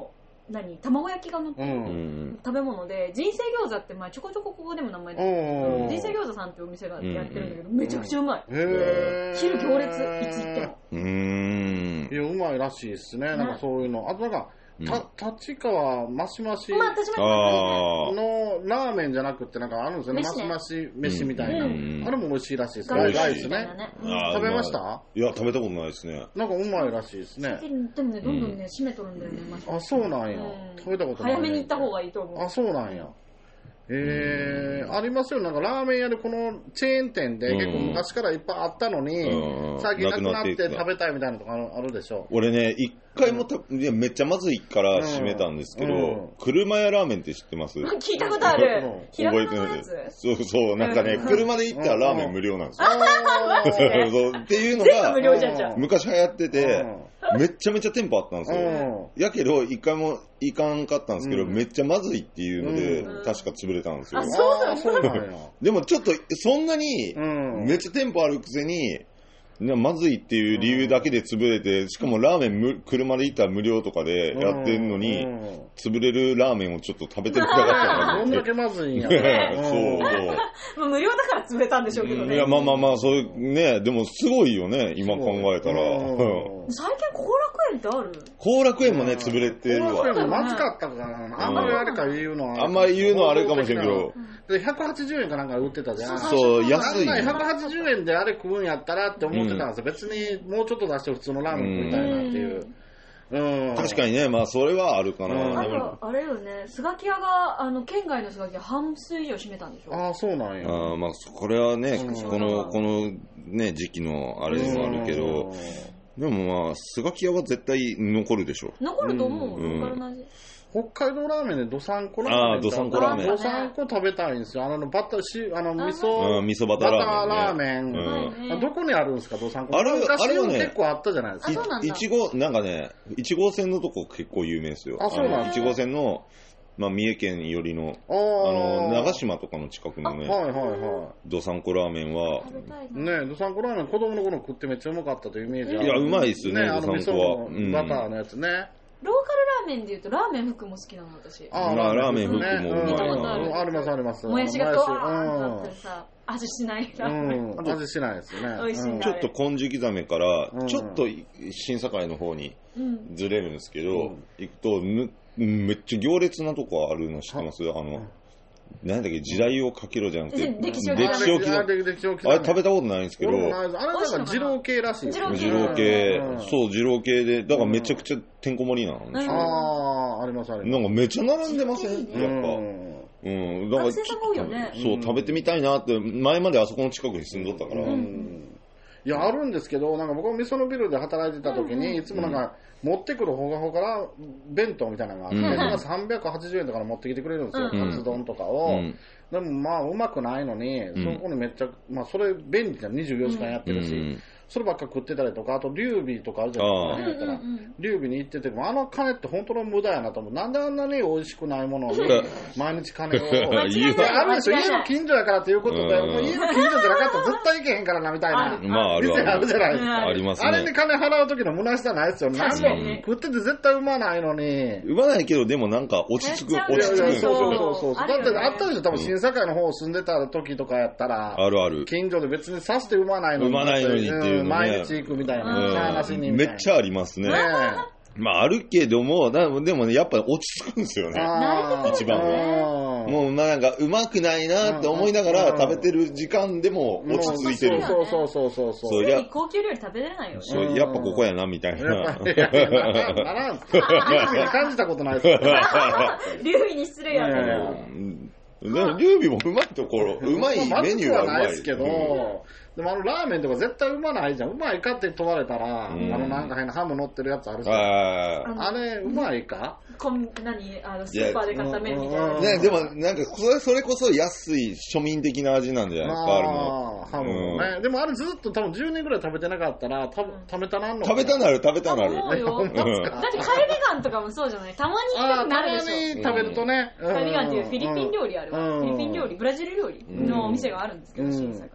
何卵焼きが乗ってる食べ物で、人生餃子って前ちょこちょこここでも名前出てるけど、人生餃子さんっていうお店がやってるんだけど、めちゃくちゃうまい。昼行列いつ行っても。 うーん。いや、うまいらしいですね。なんかそういうの。あとなんか、た、立川マシマシのラーメンじゃなくてなんかあるんですよね。マシマシ飯みたいな。あれも美味しいらしいですね。ライスね。食べました？ いや、食べたことないですね。 なんかうまいらしいですね。 でもね、どんどんね、締めとるんだよね、マシマシ。 あ、そうなんや。食べたことない。 早めに行った方がいいと思う。 あ、そうなんや。えー、ありますよ。なんかラーメン屋でこのチェーン店で結構昔からいっぱいあったのに、最近なくなって食べたいみたいなとかあるでしょ。 俺ね、一回もた、いやめっちゃまずいから閉めたんですけど、うんうん、車屋ラーメンって知ってます？ 聞いたことある。 覚えてないです。そうそう、なんかね、車で行ったらラーメン無料なんですよ。そうっていうのが昔流行ってて、めっちゃめちゃ店舗あったんですよ。やけど、一回も行かんかったんですけど、めっちゃまずいっていうので、確か潰れたんですよ。 あ、そうなんや。 でもちょっと、そんなに、めっちゃ店舗あるくせに、まずいっていう理由だけで潰れて、しかもラーメンむ車で行ったら無料とかでやってんのに、潰れるラーメンをちょっと食べてみたかったから。どんだけまずいんや。そうそう。無料だから潰れたんでしょうけどね。 いや、まあまあまあ、そういうね、でもすごいよね、今考えたら。 最近後楽園ってある？ 後楽園もね、潰れてるわ。 後楽園もまずかったからな。あんまりあれか言うのは。 あんまり言うのはあれかもしれんけど。 で、ひゃくはちじゅうえんかなんか売ってたじゃん。 そう、安い。 ひゃくはちじゅうえんであれ食うんやったらって思ってたんですよ。別にもうちょっと出して普通のラーメン食いたいなっていう。 うん、確かにね、まあそれはあるかな。 あと、あれよね、スガキ屋が、あの、県外のスガキ屋半数以上占めたんでしょ？ ああ、そうなんや。 ああ、まあ、これはね、この、このね、時期のあれもあるけど、でもまあ、スガキ屋は絶対残るでしょ。 残ると思う、ローカルな味。 北海道ラーメンでドサンコラーメン。 ああ、ドサンコラーメン。 ドサンコ食べたいんですよ。あの、バターし、あの、味噌、 うん、味噌バターラーメン、 ね。バターラーメン。うん、どこにあるんですか、ドサンコ。 あれ、あれはね、 結構あったじゃないですか。 いち号、なんかね、いち号線のとこ結構有名ですよ。 あ、そうなんですか。いち号線の、まあ、三重県寄りの、あの、長島とかの近くのね、 はいはいはい。 ドサンコラーメンは、 ね、ドサンコラーメン子供の頃食ってめっちゃうまかったというイメージある。 いや、うまいですよね、ドサンコは。 バターのやつね。 ローカルラーメンで言うとラーメン福も好きなの私。 ああ、ラーメン福もうまい。ありますあります。 もやしがドワーッとさ、味しないラーメン。 味しないですね。 美味しいんだ。 ちょっと金色ザメからちょっと新堺の方にずれるんですけど、行くとめっちゃ行列なとこあるの知ってます？あの。なんだっけ、時代をかけろじゃなくて、 歴史を刻む。あれ食べたことないんですけど、あれなんか二郎系らしい。 二郎系、そう、二郎系で、だからめちゃくちゃてんこ盛りなのね。 ああ、ありますあります。 なんかめっちゃ並んでません？やっぱ。うん。だから、そう、食べてみたいなって、前まであそこの近くに住んどったから。 いや、あるんですけど、なんか僕も味噌のビルで働いてた時に、いつもなんか、持ってくるほかほから弁当みたいなのがあって、それがさんびゃくはちじゅうえんとかで持ってきてくれるんですよ、カツ丼とかを。でもまあ、うまくないのに、そこにめっちゃ、まあ、それ便利じゃん、にじゅうよじかんやってるし。そればっか食ってたりとか、あと、劉備とかあるじゃないですか、劉備に行ってても、あの金って本当の無駄やなと思う。なんであんなに美味しくないものに、毎日金を。あるでしょ、家の近所やからということで、もう家の近所じゃなかったら絶対行けへんからな、みたいな。 まあ、ある店あるじゃないですか。 ありますね。 あれで金払う時の虚しさないですよ。なんか食ってて絶対うまないのに。 うまないけど、でもなんか落ち着く、落ち着く。 そうそうそう。だってあったでしょ、多分新堺の方住んでた時とかやったら、 あるある。 近所で別に刺してうまないのに。 うまないのにっていうのね。 毎日行くみたいな。 めっちゃありますね。まああるけども、でもね、やっぱ落ち着くんですよね。一番は。もうまあなんかうまくないなって思いながら食べてる時間でも落ち着いてる。 そうそうそうそうそう。 そうや高級料理食べれないよ。 そう、やっぱここやなみたいな。 いやいや、ならん。感じたことないですよ。 劉備に失礼やろ。 劉備もうまいところ、うまいメニューはうまいですけど。でもあのラーメンとか絶対うまないじゃん。うまいかって問われたら、うん、あのなんか変なハム乗ってるやつあるじゃん。あ, あれ、うまいかこん何あのスーパーで買った麺みたいな。 ね、でもなんかそれ、それこそ安い庶民的な味なんじゃないですか、あれも。 ハムもね、うん。でもあれずっと多分じゅうねんぐらい食べてなかったら、た食べたなんの食べたなる、食べたなる。 そうよ。だってカルビガンとかもそうじゃない。たまに行きたくなるでしょ。 たまに食べるとね。 カルビガンっていうフィリピン料理あるわ。フィリピン料理、ブラジル料理のお店があるんですけど、新坂に。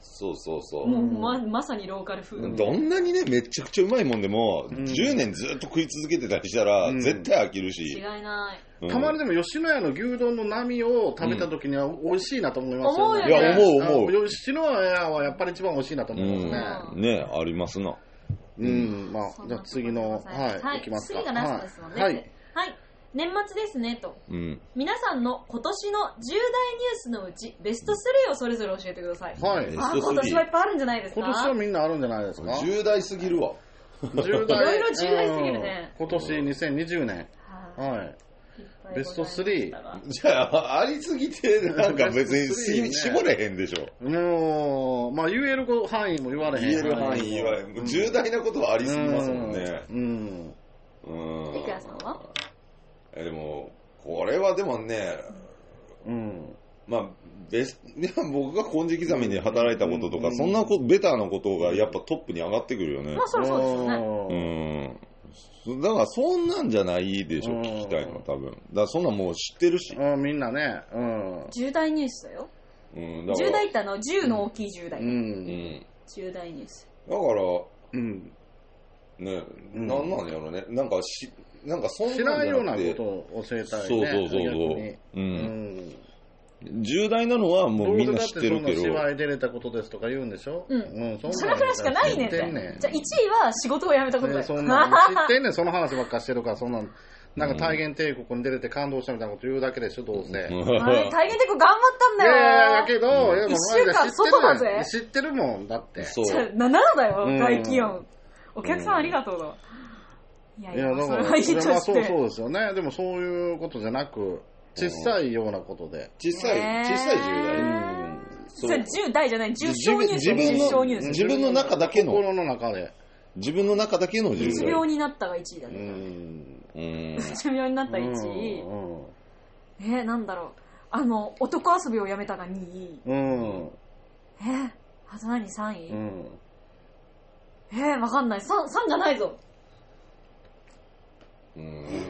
そうそうそう。 もう ま, まさにローカルフード。どんなにね、めちゃくちゃうまいもんでも、うん、じゅうねんずっと食い続けてたりしたら、うん、絶対飽きるし。 違いない。 たまにでも吉野家の牛丼の波を食べた時には美味しいなと思いますよね。 うん、いや、思う思う。吉野家はやっぱり一番美味しいなと思いますね。 うん、ね、ありますな。 うん、うん、まあ、じゃあ次の、はい、はい、いきますか。 次がラストですもんね。はい。はい、年末ですねと、うん、皆さんの今年の重大ニュースのうちベストスリーをそれぞれ教えてください。 はい。 あ、今年はいっぱいあるんじゃないですか。 今年はみんなあるんじゃないですか。 重大すぎるわ。 重大。 いろいろ重大すぎるね。 今年にせんにじゅうねん。はい。ベストスリー。 じゃあ、ありすぎて、なんか別に、ね、絞れへんでしょ。 もう、まあ言える範囲も言われへん。 言える範囲言われへん。うん、重大なことはありすぎますもんね。 うん。 うん。いくらさんは？ え、でも、これはでもね、うん。まあ、ベス僕が金色刻みに働いたこととか、うん、そんなこベターなことがやっぱトップに上がってくるよね。 まあ、そりゃそうですよね。 うん。だからそんなんじゃないでしょ、聞きたいのは多分。だからそんなんもう知ってるし。 あみんなね。うん。 重大ニュースだよ。うん、だから重大ってあの、じゅうの大きい重大。うん。うん、重大ニュース。 だから、うん。ね、うん、なんなんやろね。なんかし、なんかそんなんじゃなくて。知らんようなことを教えたいね。 そうそうそうそう。うん。うん重大なのはもうみんな知ってるけど。 芝居出れたことですとか言うんでしょ。うん。 うん、そ, それくらいしかないねんて。じゃあいちいは仕事を辞めたことだよ。 ね、そんな知ってんねん、その話ばっかしてるから、そんな、なんか体現帝国に出れて感動したみたいなこと言うだけでしょ、どうせ。体現帝国頑張ったんだよ。 いやいや、だけど、 いや、いっしゅうかん外だぜ。 知ってるもん、だって。 そう。ななどだよ、外気温。お客さんありがとうだ。いやいや、それはいいとして。まあそうそうですよね。でもそういうことじゃなく、小さいようなことで。 小さい、小さい重大。うん。 それじゅう代じゃない、じゅっ小ニュース。 自分の、自分の中だけの。 心の中で。 自分の中だけの重大。 うつ病になったがいちいだね。うん。うつ病になったいちい。えー、なんだろう。あの、男遊びをやめたがにい。うん。えー、あと何さんい？うん。えー、わかんない。さん、さんじゃないぞ。うん。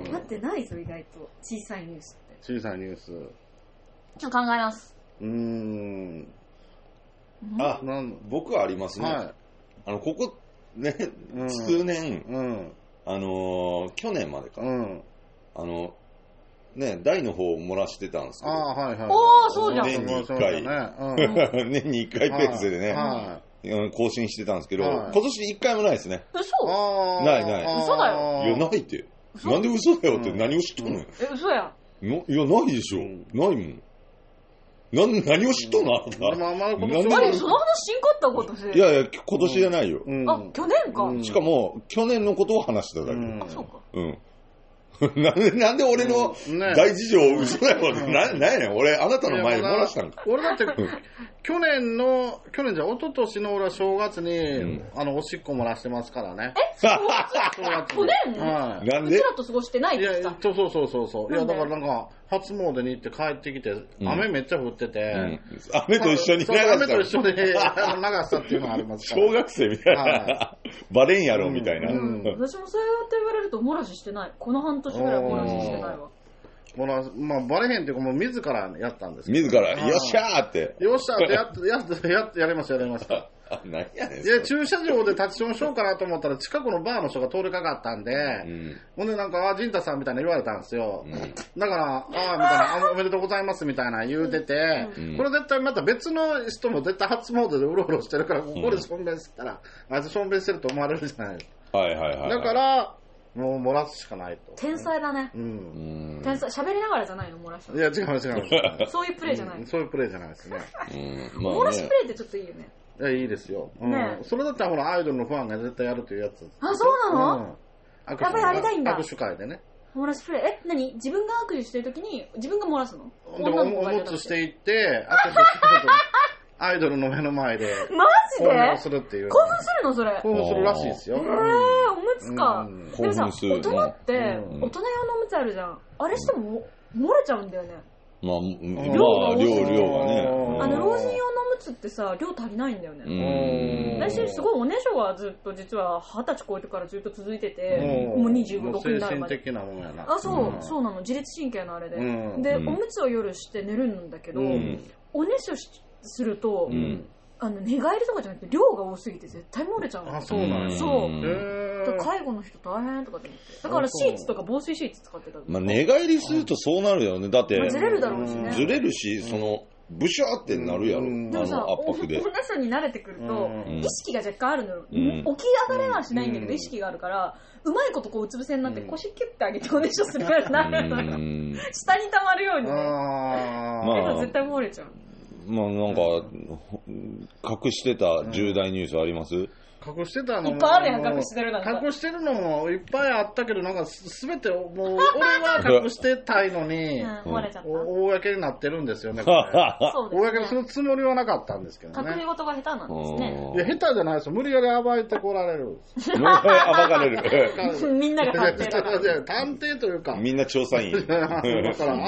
待ってないぞ、意外と。小さいニュース。 小さいニュース。 ちょっと考えます。 うーん。 あ、なん僕はありますね。はい。あの、ここ、ね、うん、数年、うん、あのー、去年までか。うん。あの、ね、台の方を漏らしてたんですけど。 ああ、はいはい。 おー、そうじゃん。 年にいっかい。ねうん、年にいっかいペースでね、はい、更新してたんですけど、はい、今年いっかいもないですね。 嘘ないない。 嘘だよ。 いや、ないって。なんで嘘だよって何を知っとんのよ。 え、嘘や。 いや、ないでしょ。ないもん。な、何を知っとんのあなた。 あれ、その話しんかったことして。 いやいや、今年じゃないよ。 あ、去年か。 しかも、去年のことを話してただけ。あ、そうか。 うん。なんで、なんで俺の大事情嘘だよ。な、なんやねん。俺、あなたの前で漏らしたんか。 俺だって、去年の、去年じゃ、一昨年の俺は正月に、あの、おしっこ漏らしてますからね。 え正月去年はい。なんでうちらと過ごしてないですか？いや、 そうそうそうそう。いや、だからなんか、初詣に行って帰ってきて、雨めっちゃ降ってて。 雨と一緒に流した。 雨と一緒に流したっていうのがありますから。 小学生みたいな。バレんやろみたいな。 私もそうやって言われると漏らししてない。この半年ぐらい漏らししてないわ。 もうまあ、バレへんっていうか、もう自らやったんです自ら、よっしゃーって。 よっしゃーってやって、やって、やって、やりました、やりました。 何やねん。 いや、駐車場で立ちションしようかなと思ったら、近くのバーの人が通りかかったんで、うん、ほんでなんか、あ、ジンタさんみたいな言われたんですよ。うん、だから、ああ、みたいな、あ、おめでとうございますみたいな言うてて、うん、これ絶対また別の人も絶対初詣でうろうろしてるから、ここでしょんべんしたら、あいつしょんべんしてると思われるじゃないですか。はいはいはい。 だから、もう漏らすしかないと。 天才だね。うん。天才、喋りながらじゃないの漏らしたの。 いや、違う違う。そういうプレイじゃない、 うん。そういうプレイじゃないですね。 うん。漏らしプレイってちょっといいよね。 いや、いいですよ。うん。ね、それだったらほら、アイドルのファンが絶対やるというやつ。 あ、そうなの、うん、やっぱりやりたいんだ。 握手会でね。 漏らしプレイ。え、何自分が握手してるときに、自分が漏らすの？ でも、おむつしていって、握手してるアイドルの目の前でマジで興奮するっていう。 興奮するのそれ。 興奮するらしいですよ。 へぇー、おむつか。でもさ、大人って、大人用のおむつあるじゃん。あれしても漏れちゃうんだよね。 まあ、量、量、量がね。 あの、老人用のおむつってさ、量足りないんだよね。私、すごいおねしょがずっと実は二十歳超えてからずっと続いてて、もうにじゅうご、ろくになるまで。 精神的なものやな。 あ、そう、そうなの。自律神経のあれで。で、おむつを夜して寝るんだけど、おねしょし、すると、うん、 あの寝返りとかじゃなくて量が多すぎて絶対漏れちゃうの。 あ、そうなんや。 そう。介護の人大変とかって思って。だからシーツとか防水シーツ使ってた。 まあ寝返りするとそうなるよね。だって、 ずれるだろうしね。 ずれるし、その、ブシャーってなるやろ、あの圧迫で。 女さんに慣れてくると、意識が若干あるのよ。起き上がれはしないんだけど、意識があるから、うまいことこううつ伏せになって腰キュッて上げておねしょするようになるのよ。下に溜まるようにね。まあ、絶対漏れちゃう。 まあなんか、隠してた重大ニュースあります？ 隠してたのもいっぱいあるやん、隠してるなんか隠してるのもいっぱいあったけど、なんかすべてもう俺は隠してたいのに、 うん、漏れちゃった。 公になってるんですよね。そうですね。公にするつもりはなかったんですけどね。 隠れ事が下手なんですね。 いや、下手じゃないですよ。無理やり暴いてこられる。 暴かれる。 みんなが探偵だから。 探偵というか。 みんな調査員。だから、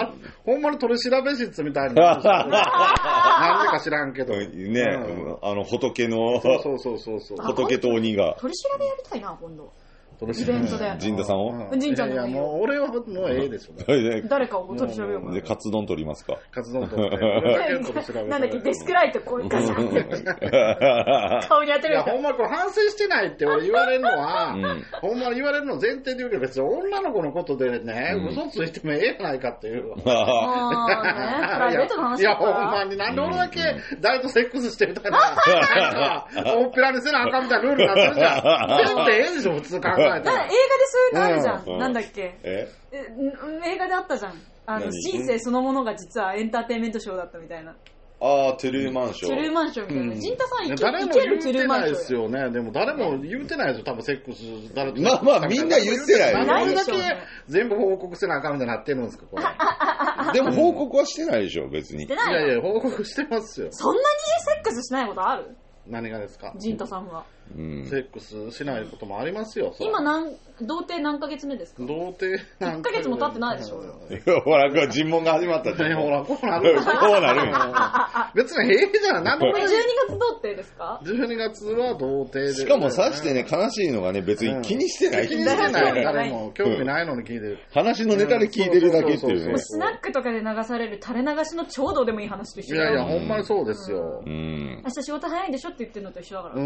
ほんまに取り調べ室みたいになる。なんでか知らんけど。 ね、あの、仏の。 そうそうそうそう。 仏と鬼が。 取り調べやりたいな、今度。イベントで。 陣田さんを陣ちゃんでもいいよ。 いや、もう俺はもうええでしょ。 誰かを取り調べようかな。 で、カツ丼取りますか。 カツ丼取って。 なんだっけ、デスクライトこういう感じ。顔に当てる。 いや、ほんまこれ反省してないって俺言われるのは、ほんま言われるの前提で言うけど、別に女の子のことでね、嘘ついてもええやないかっていう。 ああ、プライベートの話。 いや、ほんまになんで俺だけ誰とセックスしてみたいな、大っぴらにせなあかんみたいなルールになってるじゃん。全然ええでしょ、普通考えたら。 映画でそういうのあるじゃん。なんだっけ。え映画であったじゃん。あの、人生そのものが実はエンターテインメントショーだったみたいな。 ああ、トゥルーマンショー。 トゥルーマンショーみたいな。陣田さんいける誰も言ってないですよね。でも誰も言ってないですよ。多分セックス、誰と。 まあまあみんな言ってない。 なんでだけ全部報告せなあかんみたいになってるんですか、これ。 でも報告はしてないでしょ、別に。 してない。 いやいや、報告してますよ。 そんなにセックスしないことある？ 何がですか？ 陣田さんは。 セックスしないこともありますよ。 今何、童貞何ヶ月目ですか？ 童貞何ヶ月も経ってないでしょ。 ほら、尋問が始まったじゃん。 ほら、こうなる。こうなるよ。 別に平気じゃない。 じゅうにがつ童貞ですか？ じゅうにがつは童貞で。 しかもさしてね、悲しいのがね、別に気にしてない。 気にしてない。誰も興味ないのに聞いてる。 話のネタで聞いてるだけっていうね。 スナックとかで流される垂れ流しのちょうどでもいい話と一緒。 いやいや、ほんまにそうですよ。 明日仕事早いでしょって言ってるのと一緒だから。 うん、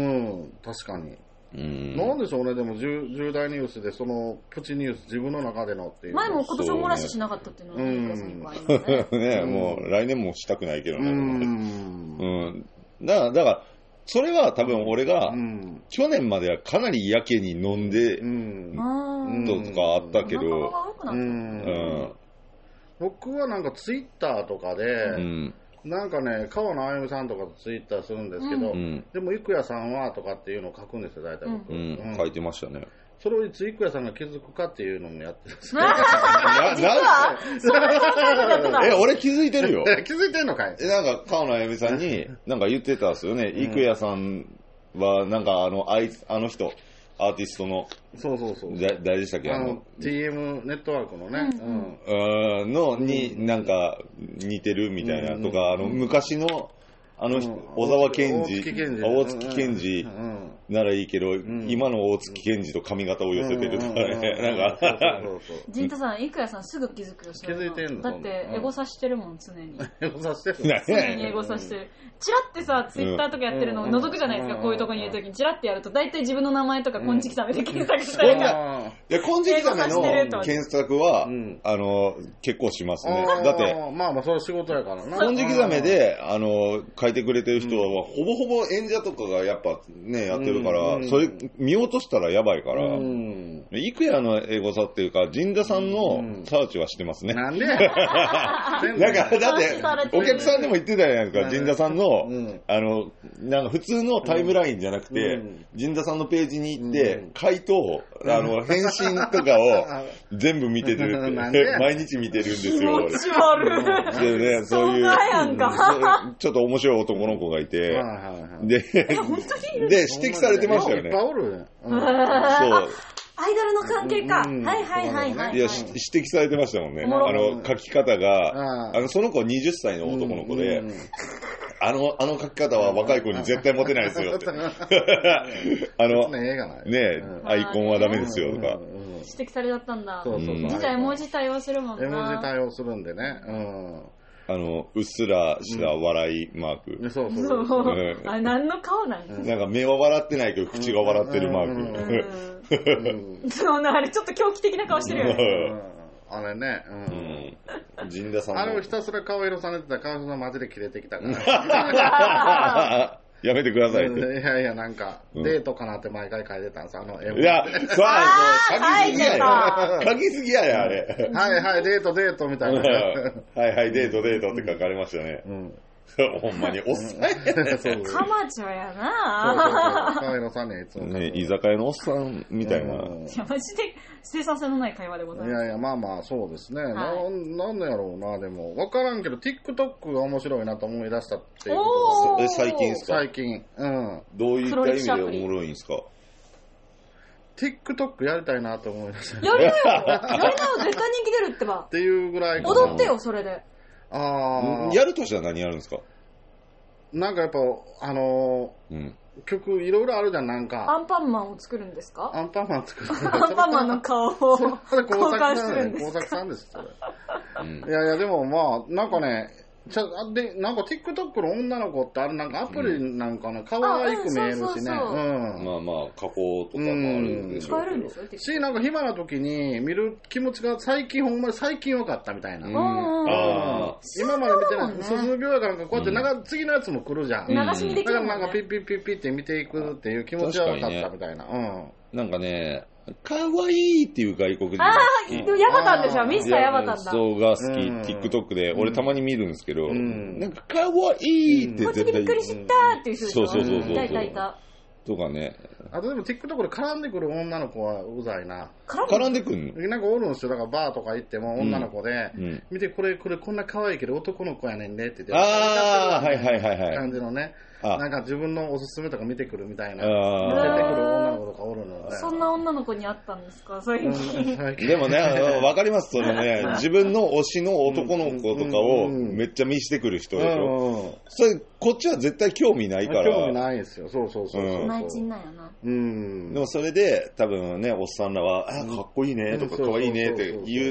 確かに。なんでしょうね、でも重大ニュースで、そのプチニュース、自分の中でのっていう。 前も今年お漏らししなかったっていうのは、ね、 ね、もう来年もしたくないけどね。うん。だから、だから、それは多分俺が、去年まではかなりやけに飲んで、とかあったけど、 僕はなんかツイッターとかで、なんかね、川野あゆみさんとかとツイッターするんですけど、うん、でも、郁也さんはとかっていうのを書くんですよ、大体僕。うんうん、書いてましたね。 それをいつ郁也さんが気づくかっていうのもやってるんですけど。 え、俺気づいてるよ。 気づいてんのかい？ え、なんか、川野あゆみさんに、なんか言ってたんですよね。郁也さんは、なんか、あの、あいつ、あの人、アーティストの、 そうそうそう。 誰でしたっけ？ あの、ティーエム ネットワークのね。 うん。の、に、なんか、似てるみたいなとか、あの、昔の、あの、小沢健二、大月健二ならいいけど、今の大月健二と髪型を寄せてるとかね。なんか。 陣田さん、郁也さんすぐ気づくよ、 気づいてんの？ だって、エゴサしてるもん、常に。 エゴサしてる？ 常にエゴサしてる。チラってさ、ツイッターとかやってるのを覗くじゃないですか、こういうとこにいるときに。チラってやると、大体自分の名前とか、金色ザメで検索したりとか。 いや、金色ザメの検索は、あの、結構しますね。だって、 まあまあ、それ仕事やからな。 金色ザメで、あの、書いてくれてる人は、ほぼほぼ演者とかがやっぱね、やってるから、それ見落としたらやばいから、郁也のエゴサっていうか、陣田さんのサーチはしてますね。 なんで？ なんか、だって、お客さんでも言ってたじゃないですか、陣田さんの、あの、なんか普通のタイムラインじゃなくて、陣田さんのページに行って、回答、あの、返信とかを全部見てるって、毎日見てるんですよ。 気持ち悪い。 でね、そういう、ちょっと面白い男の子がいて、で、で、指摘されてましたよね。 いっぱいおる。 そう。 アイドルの関係か。はいはいはいはい。 いや、指摘されてましたもんね。あの、書き方が、あの、その子ははたちの男の子で、あの、あの書き方は若い子に絶対モテないですよって。あの、ね、アイコンはダメですよとか。 指摘されちゃったんだ。 そうそうそう。 じゃあ絵文字対応するもんな。 絵文字対応するんでね。うん。 あの、うっすらした笑いマーク。 うん、そうそうそう。 あれ、何の顔なんですか？ なんか目は笑ってないけど、口が笑ってるマーク。そんな、あれ、ちょっと狂気的な顔してるよね。 あれね、 うん。陣田さんあれをひたすら顔色されてたら、顔色さんマジでキレてきたから。 やめてくださいって。 いやいや、なんか、デートかなって毎回書いてたんです、あの絵も。 いや、そう、書きすぎやね。書きすぎやね、あれ。 はいはい、デート、デートみたいな。 はいはい、デート、デートって書かれましたね。うん。ほんまにおっさんやね。 カマチョやなぁ。河野さんね、いつも。 ね、居酒屋のおっさんみたいな。いや、 マジで生産性のない会話でございます。 いやいや、まあまあ、そうですね。な、なんだやろうな、でも。わからんけど、TikTok が面白いなと思い出したっていうことが。え、最近ですか？ 最近。うん。 どういった意味でおもろいんですか？ TikTok やりたいなと思いました。 やりなよやりなよ絶対人気出るってば。 っていうぐらい。 踊ってよ、それで。 ああ。やるとしたら何やるんですか？ なんかやっぱ、あのー、うん、曲いろいろあるじゃん、なんか。アンパンマンを作るんですか？ アンパンマン作る。 アンパンマンの顔を交換するんですか？ 工作さんです、それ。うん、いやいや、でもまあ、なんかね、ちゃでなんか TikTok の女の子ってあれなんかアプリなんかな、可愛く見えるしね。 まあまあ、加工とかもあるんでしょうけど。使えるんですよ、 し、なんか暇な時に見る気持ちが最近ほんまに最近分かったみたいな。うん、 あ今まで見てない。卒業やからこうやってなんか次のやつも来るじゃん。 流し見できるもんね。 だからなんかピッピッピッピッって見ていくっていう気持ちは分かったみたいな。うん。 なんかね、かわいいっていう外国人。 ああ、ヤバタンでしょ、ミスターヤバタンだ。 そうが好き、TikTok で、俺たまに見るんですけど、なんかかわいいって絶対。 びっくりしたっていう人でしょ。 そうそうそうそう。 いたいたいた。 とかね。 あとでも TikTok で絡んでくる女の子はうざいな。 絡んでくんの？ なんかおるんですよ。だからバーとか行っても女の子で、見てこれ、これこんな可愛いけど男の子やねんねって言って。 ああ、はいはいはいはい。 感じのね。なんか自分のおすすめとか見てくるみたいな。出てくる女の子とかおるので。 そんな女の子に会ったんですか？最近。 でもね、わかります。そのね、自分の推しの男の子とかをめっちゃ見してくる人でしょ。それ、こっちは絶対興味ないから。 興味ないですよ。そうそうそう。 内賃なんやな。 うん。 でもそれで、多分ね、おっさんらは、あ、かっこいいねとか、かわいいねって言って、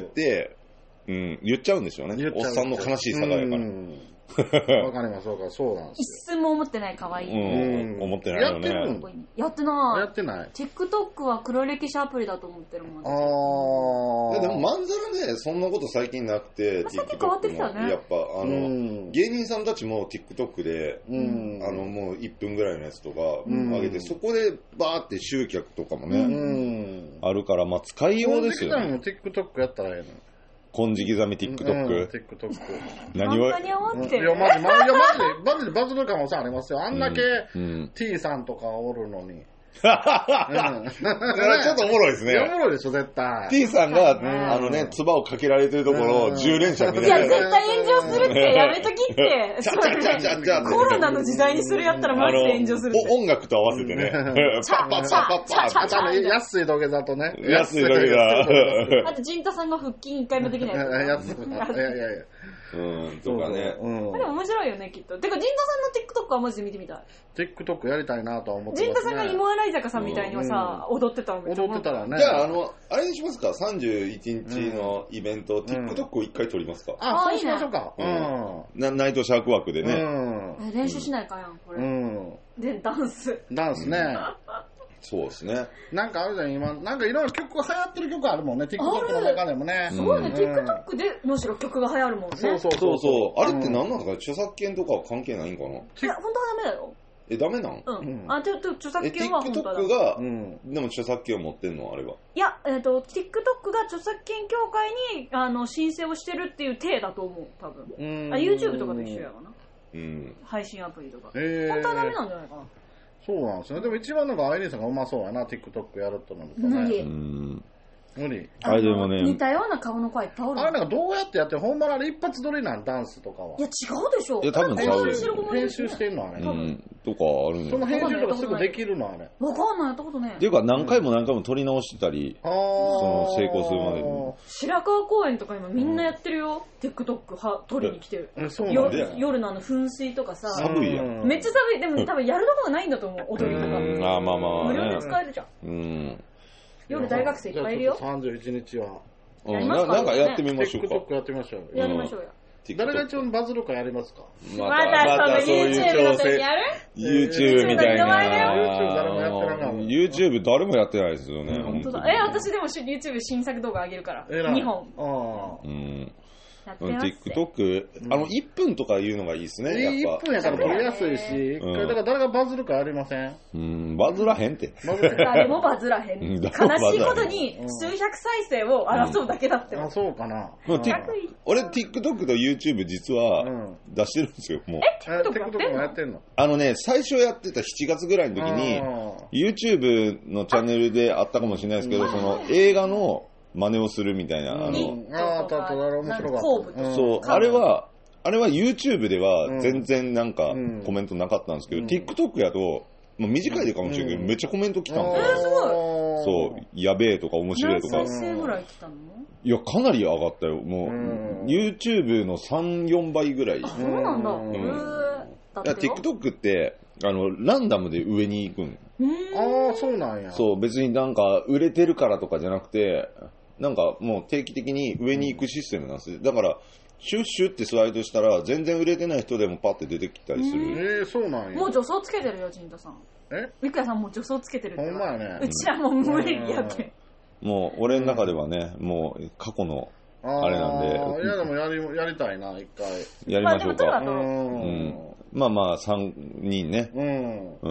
うん、言っちゃうんですよね。おっさんの悲しい差がやから。 わかります、わかる。そうなんですよ。 一寸も思ってない可愛い。 うん、思ってないよね。 やってない。 やってない。 TikTok は黒歴史アプリだと思ってるもん。 ああ。でもまんざらね、そんなこと最近なくて、 最近変わってきたね。 やっぱ、あの、芸人さんたちも TikTok で、あの、もういっぷんぐらいのやつとか上げて、そこでバーって集客とかもね、あるから、まあ使いようですよね。 TikTok やったらええの。 金色刻み TikTok。 TikTok。 何を。いや、マジ、 マジで、マジでバズる可能性ありますよ。あんだけ T さんとかおるのに。 ちょっとおもろいですね。 おもろいでしょ、絶対。 T さんが、あのね、唾をかけられてるところをじゅう連射見ながら。いや、絶対炎上するって、やめときって。 ちゃちゃちゃちゃちゃコロナの時代にそれやったらマジで炎上するって。 音楽と合わせてね。パッパッパッパッパッパッ。 安い土下座とね。 安い土下座。 あと、陣太さんが腹筋一回もできないやつ。 いやいやいや。 うん、とかね。 でも面白いよね、きっと。てか、陣太さんの TikTok はマジで見てみたい。 TikTok やりたいなとは思ってますね。 陣太さんが芋洗坂さんみたいにはさ、踊ってたらめっちゃ踊ってたらね。 じゃあ、あの、あれにしますか ?さんじゅういちにちのイベント、TikTok を一回撮りますか？ あ、そうしましょうか。 うん。ナイトシャーク枠でね。 練習しないかやん、これ。で、ダンス。 ダンスね。 そうですね。 なんかあるじゃん、今。なんかいろいろ曲、流行ってる曲あるもんね。TikTok の中でもね。 すごいね。TikTok でむしろ曲が流行るもんね。 そうそうそうそう。あれって何なんですか？著作権とかは関係ないんかな？いや、 本当はダメだよ。 え、ダメなん？ うん。あ、ちょっと著作権は本当だ。 TikTok が、でも著作権を持ってんのあれは。 いや、えっと、TikTok が著作権協会に、あの、申請をしてるっていう体だと思う、多分。あ、YouTube とかと一緒やかな。うん。配信アプリとか。本当はダメなんじゃないかな。 そうなんですね。でも一番なんかアイリーンさんがうまそうやな、TikTok やるとなるとね。 無理。 無理。 あれでもね。 似たような顔の子いっぱいおる。 あれなんかどうやってやってほんまあれ一発撮りなんダンスとかは。 いや違うでしょ。 いや多分ちゃう編集編集してんのあれ。 うん。とかあるんや。 その編集とかすぐできるのあれ。 わかんないやったことね。 っていうか何回も何回も撮り直してたり、その成功するまでに。 白川公園とか今みんなやってるよ。TikTok は撮りに来てる。 そうなんだ。 夜のあの噴水とかさ。 寒いやん。 めっちゃ寒い。でも多分やるとこがないんだと思う。踊りとか。 あまあまあ。 無料で使えるじゃん。うん。夜大学生いっぱいいるよ。 さんじゅういちにちは。 なんかやってみましょうか。 TikTok やってみましょう。 やりましょうや。 誰が一番バズるかやりますか？ また、またそういう YouTube の時やる？ YouTube みたいな。 YouTube 誰もやってなかった。 YouTube 誰もやってないですよね。 本当だ。え、私でも YouTube 新作動画上げるから。にほん。 ああ。 うん。TikTok、あの、いっぷんとかいうのがいいですね。やっぱいっぷんやから撮りやすいし、だから誰がバズるかありません？ うん、バズらへんって。 誰もバズらへん。悲しいことに、数百再生を争うだけだって。 あ、そうかな。 俺、TikTok と YouTube 実は出してるんですよ、もう。 え、TikTok もやってんの？ あのね、最初やってたしちがつぐらいの時に、YouTube のチャンネルであったかもしれないですけど、その映画の、真似をするみたいな、あの、 ああ、たった、面白かった。 そう、あれは、あれは YouTube では全然なんかコメントなかったんですけど、TikTok やと、まあ、短いでかもしれないけど、めっちゃコメント来たんですよ。 えー、すごい。 そう、やべえとか面白いとか。 何再生ぐらい来たの？ いや、かなり上がったよ。もう、YouTube のさん、よんばいぐらい。 あ、そうなんだ。うん。 いや、TikTok って、あの、ランダムで上に行くん。 ああ、そうなんや。 そう、別になんか売れてるからとかじゃなくて、なんかもう定期的に上に行くシステムなんですよ。だから、シュッシュってスライドしたら、全然売れてない人でもパッて出てきたりする。 えー、そうなんや。 もう助走つけてるよ、陣田さん。 えみくやさんもう助走つけてるって。 ほんまやね。 うちらもう無理やって。 もう、俺の中ではね、もう過去の、あれなんで。 いや、でもやり、やりたいな、一回。 やりましょうか。 まあ、でも、 うん。まあまあ、さんにんね。うん。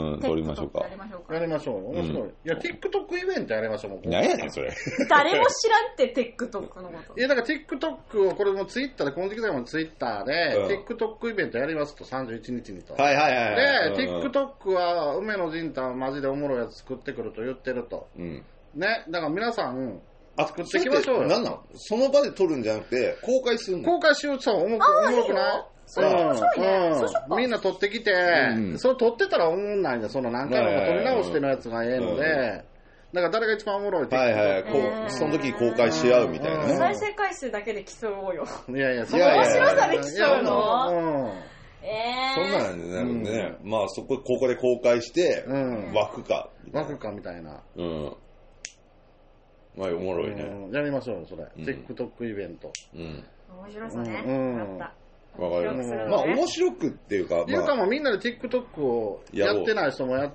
うん、撮りましょうか。 やりましょうか。 やりましょう。面白い。いや、TikTok イベントやりましょう、もう。 何やねん、それ。 誰も知らんって、TikTok のこと。 いや、だから TikTok を、これも Twitter で、この時代も Twitter で、TikTok イベントやりますと、さんじゅういちにちにと。 はいはいはい。で、TikTok は、梅野陣太マジでおもろいやつ作ってくると言ってると。うん。ね、だから皆さん、作っていきましょうよ。 なんなんその場で撮るんじゃなくて、公開するの？ 公開しようとさ、おもろくない？ そう、面白いね。 みんな撮ってきて、それ撮ってたら思んないんだよ。その何回も撮り直してのやつがええので、だから誰が一番おもろいって。 はいはい、こう、その時公開し合うみたいなね。 再生回数だけで競おうよ。 いやいや、 その面白さで競うの？ええ。そんなんでね、まあそこ、ここで公開して、湧くか。 湧くかみたいな。 うん。まあ、おもろいね。 やりましょうよ、それ。TikTok イベント。 うん。面白さね。分かった。 わかります。まあ、面白くっていうか、 っていうかもうみんなで TikTok をやってない人もやって、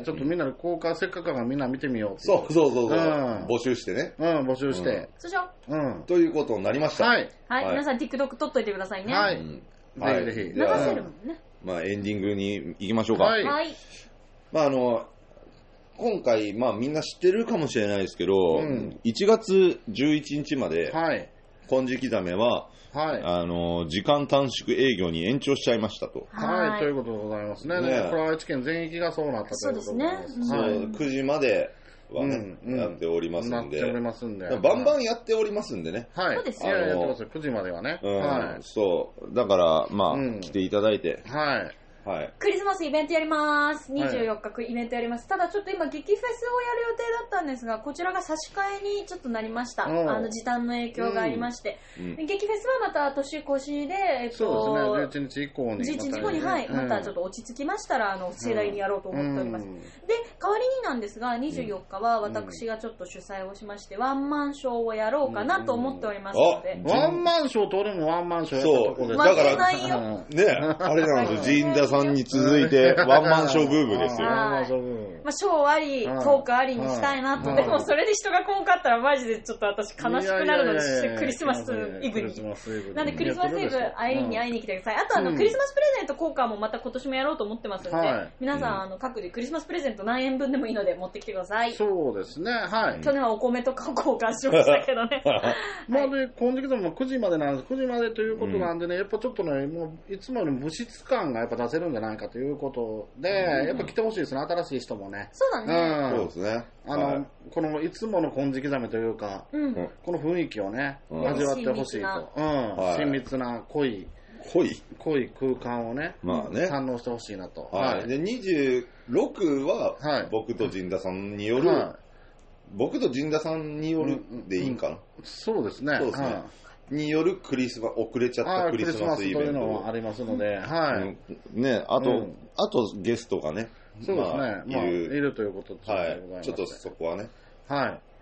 ちょっとみんなで公開せっかくからみんな見てみようって。 そうそうそうそう。募集してね。 うん、募集して。 通常。 うん。 ということになりました。 はい。 はい。皆さん TikTok 撮っといてくださいね。 はい。ぜひぜひ。 流せるもんね。 まあ、エンディングに行きましょうか。 はい。 まあ、あの、今回、まあみんな知ってるかもしれないですけど、うん、いちがつじゅういちにちまで、 はい、 金色ざめは、はい、あの、時間短縮営業に延長しちゃいましたと。 はい、はい、ということでございますね。ね、これは愛知県全域がそうなったということで。 そうですね。 そう、くじまではね、うん、やっておりますんで。やっておりますんで。 バンバンやっておりますんでね。 はい。 そうですよ。やってますよ、くじまではね。 うん、 はい。 そう。だから、まあ、うん、来ていただいて。 はい。 はい、 クリスマスイベントやります。にじゅうよっか、はい、イベントやります。ただちょっと今、劇フェスをやる予定だったんですが、こちらが差し替えにちょっとなりました。あの、時短の影響がありまして。うん、劇フェスはまた年越しで、えっと、 そうですね、じゅういちにち以降に。 じゅういちにち以降に、はい、またちょっと落ち着きましたら、あの、盛大にやろうと思っております。うん、で、代わりになんですが、にじゅうよっかは私がちょっと主催をしまして、ワンマンショーをやろうかなと思っておりますので。 ワンマンショーと俺もワンマンショーやったとこです。 だから、ね、あれなんですよ、陣田さんに続いて、ワンマンショーブームですよ。 まあ、ショーあり、トークありにしたいなと。でも、それで人が来んかったら、マジでちょっと私悲しくなるので、クリスマスイブに。なんで、クリスマスイブ、アイリーンに会いに来てください。あと、あの、クリスマスプレゼント交換もまた今年もやろうと思ってますので、皆さん、あの、各でクリスマスプレゼント何円分でもいいので持ってきてください。 そうですね、はい。 去年はお米とかを交換しましたけどね。 まあね、今時期でもくじまでなんです。くじまでということなんでね、やっぱちょっとね、もう、いつもより物質感がやっぱ出せるんじゃないかということで、やっぱ来てほしいですね、新しい人もね。 そうだね。 そうですね。 あの、このいつもの金色ざめというか、この雰囲気をね、味わってほしいと。親密な濃い、 濃い濃い空間をね、 まあね、 堪能してほしいなと。 はい。で、にじゅうろくは、僕と陣田さんによる、僕と陣田さんによるでいいんかな。 そうですね。 そうですね。によるクリスマス、遅れちゃったクリスマスイベント。 クリスマスというのもありますので、はい。 ね、あと、あとゲストがね、 そうですね。まあ、いるということで、 はい。ちょっとそこはね。 はい。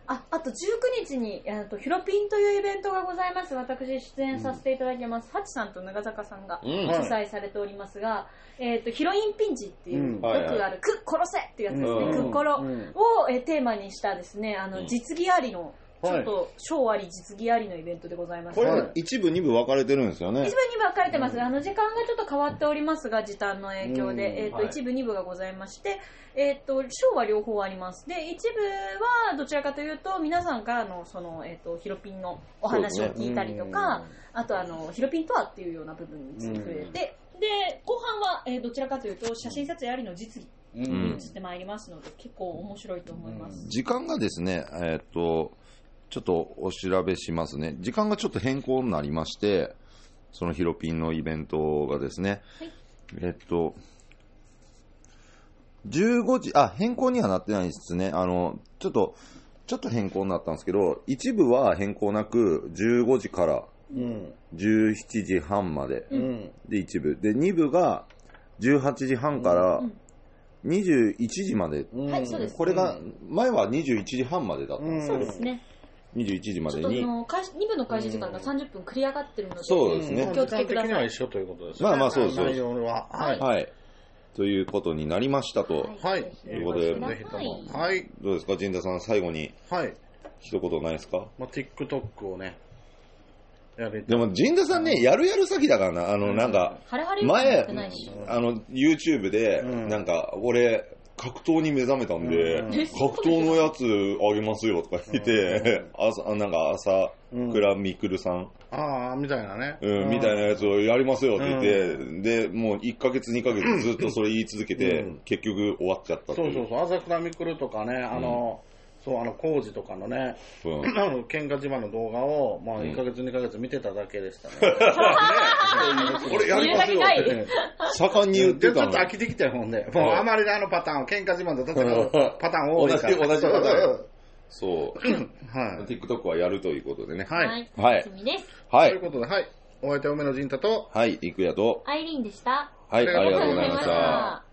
あ、あとじゅうくにちに、えーと、ヒロピンというイベントがございます。私出演させていただきます。ハチさんと長坂さんが主催されておりますが、うん、えーと、ヒロインピンチっていう、よくある、く、殺せっていうやつですね。くっころを、えー、テーマにしたですね、あの、実技ありの、ちょっと、小あり、実技ありのイベントでございます。 これ、一部、二部分かれてるんですよね。 一部、二部分かれてます。あの、時間がちょっと変わっておりますが、時短の影響で、えっと、一部、二部がございまして、えっと、小は両方あります。で、一部は、どちらかというと、皆さんからの、その、えっと、ヒロピンのお話を聞いたりとか、あと、あの、ヒロピンとはっていうような部分に触れて、で、後半は、えー、どちらかというと、写真撮影ありの実技に移ってまいりますので、結構面白いと思います。 時間がですね、えっと、ちょっとお調べしますね。時間がちょっと変更になりまして、そのヒロピンのイベントがですね、はい、えっと、じゅうごじ、あ、変更にはなってないですね。あの、ちょっと、ちょっと変更になったんですけど、一部は変更なく、じゅうごじからじゅうしちじはんまで、うん、で一部。で、二部がじゅうはちじはんからにじゅういちじまで。 うん、はい、そうです。 これが、前はにじゅういちじはんまでだったんです。 そうですね。 にじゅういちじまでに。 ちょっとに部の開始時間がさんじゅっぷん繰り上がってるので、 そうですね。 お気をつけください。 時間的には一緒ということですね。 まあまあそうそう。 内容は。 はい。はい。ということになりましたと。 はい。 ということで、 ぜひとも。はい。 どうですか、陣田さん、最後に。 はい。 一言ないですか？ まあ、TikTok をね。 でも、陣田さんね、やるやる詐欺だからな。あの、なんか、前、あの、YouTube で、なんか、俺、格闘に目覚めたんで、うん、格闘のやつあげますよとか言って、うん、朝、なんか朝、倉みくるさん。 ああ、みたいなね。 うん、みたいなやつをやりますよって言って、うん、で、もういっかげつ、にかげつずっとそれ言い続けて、うん、結局終わっちゃったっていう。 そうそうそう、朝倉みくるとかね、あの、うんそう、あの、工事とかのね、うん、あの、喧嘩自慢の動画を、まあ、いっかげつ、にかげつ見てただけでしたね。 俺やりますよって、ね、盛んに言ってたの。 ちょっと飽きてきたよ、ほんで。もう、あまりあのパターン、喧嘩自慢と戦うパターン多いから。 同じ、同じパターン。そう。はい。TikTok はやるということでね。 はい。はい。楽しみです。 はい。 ということで、はい。お相手は梅野陣太と、 はい、いくやと、 アイリーンでした。 はい、ありがとうございました。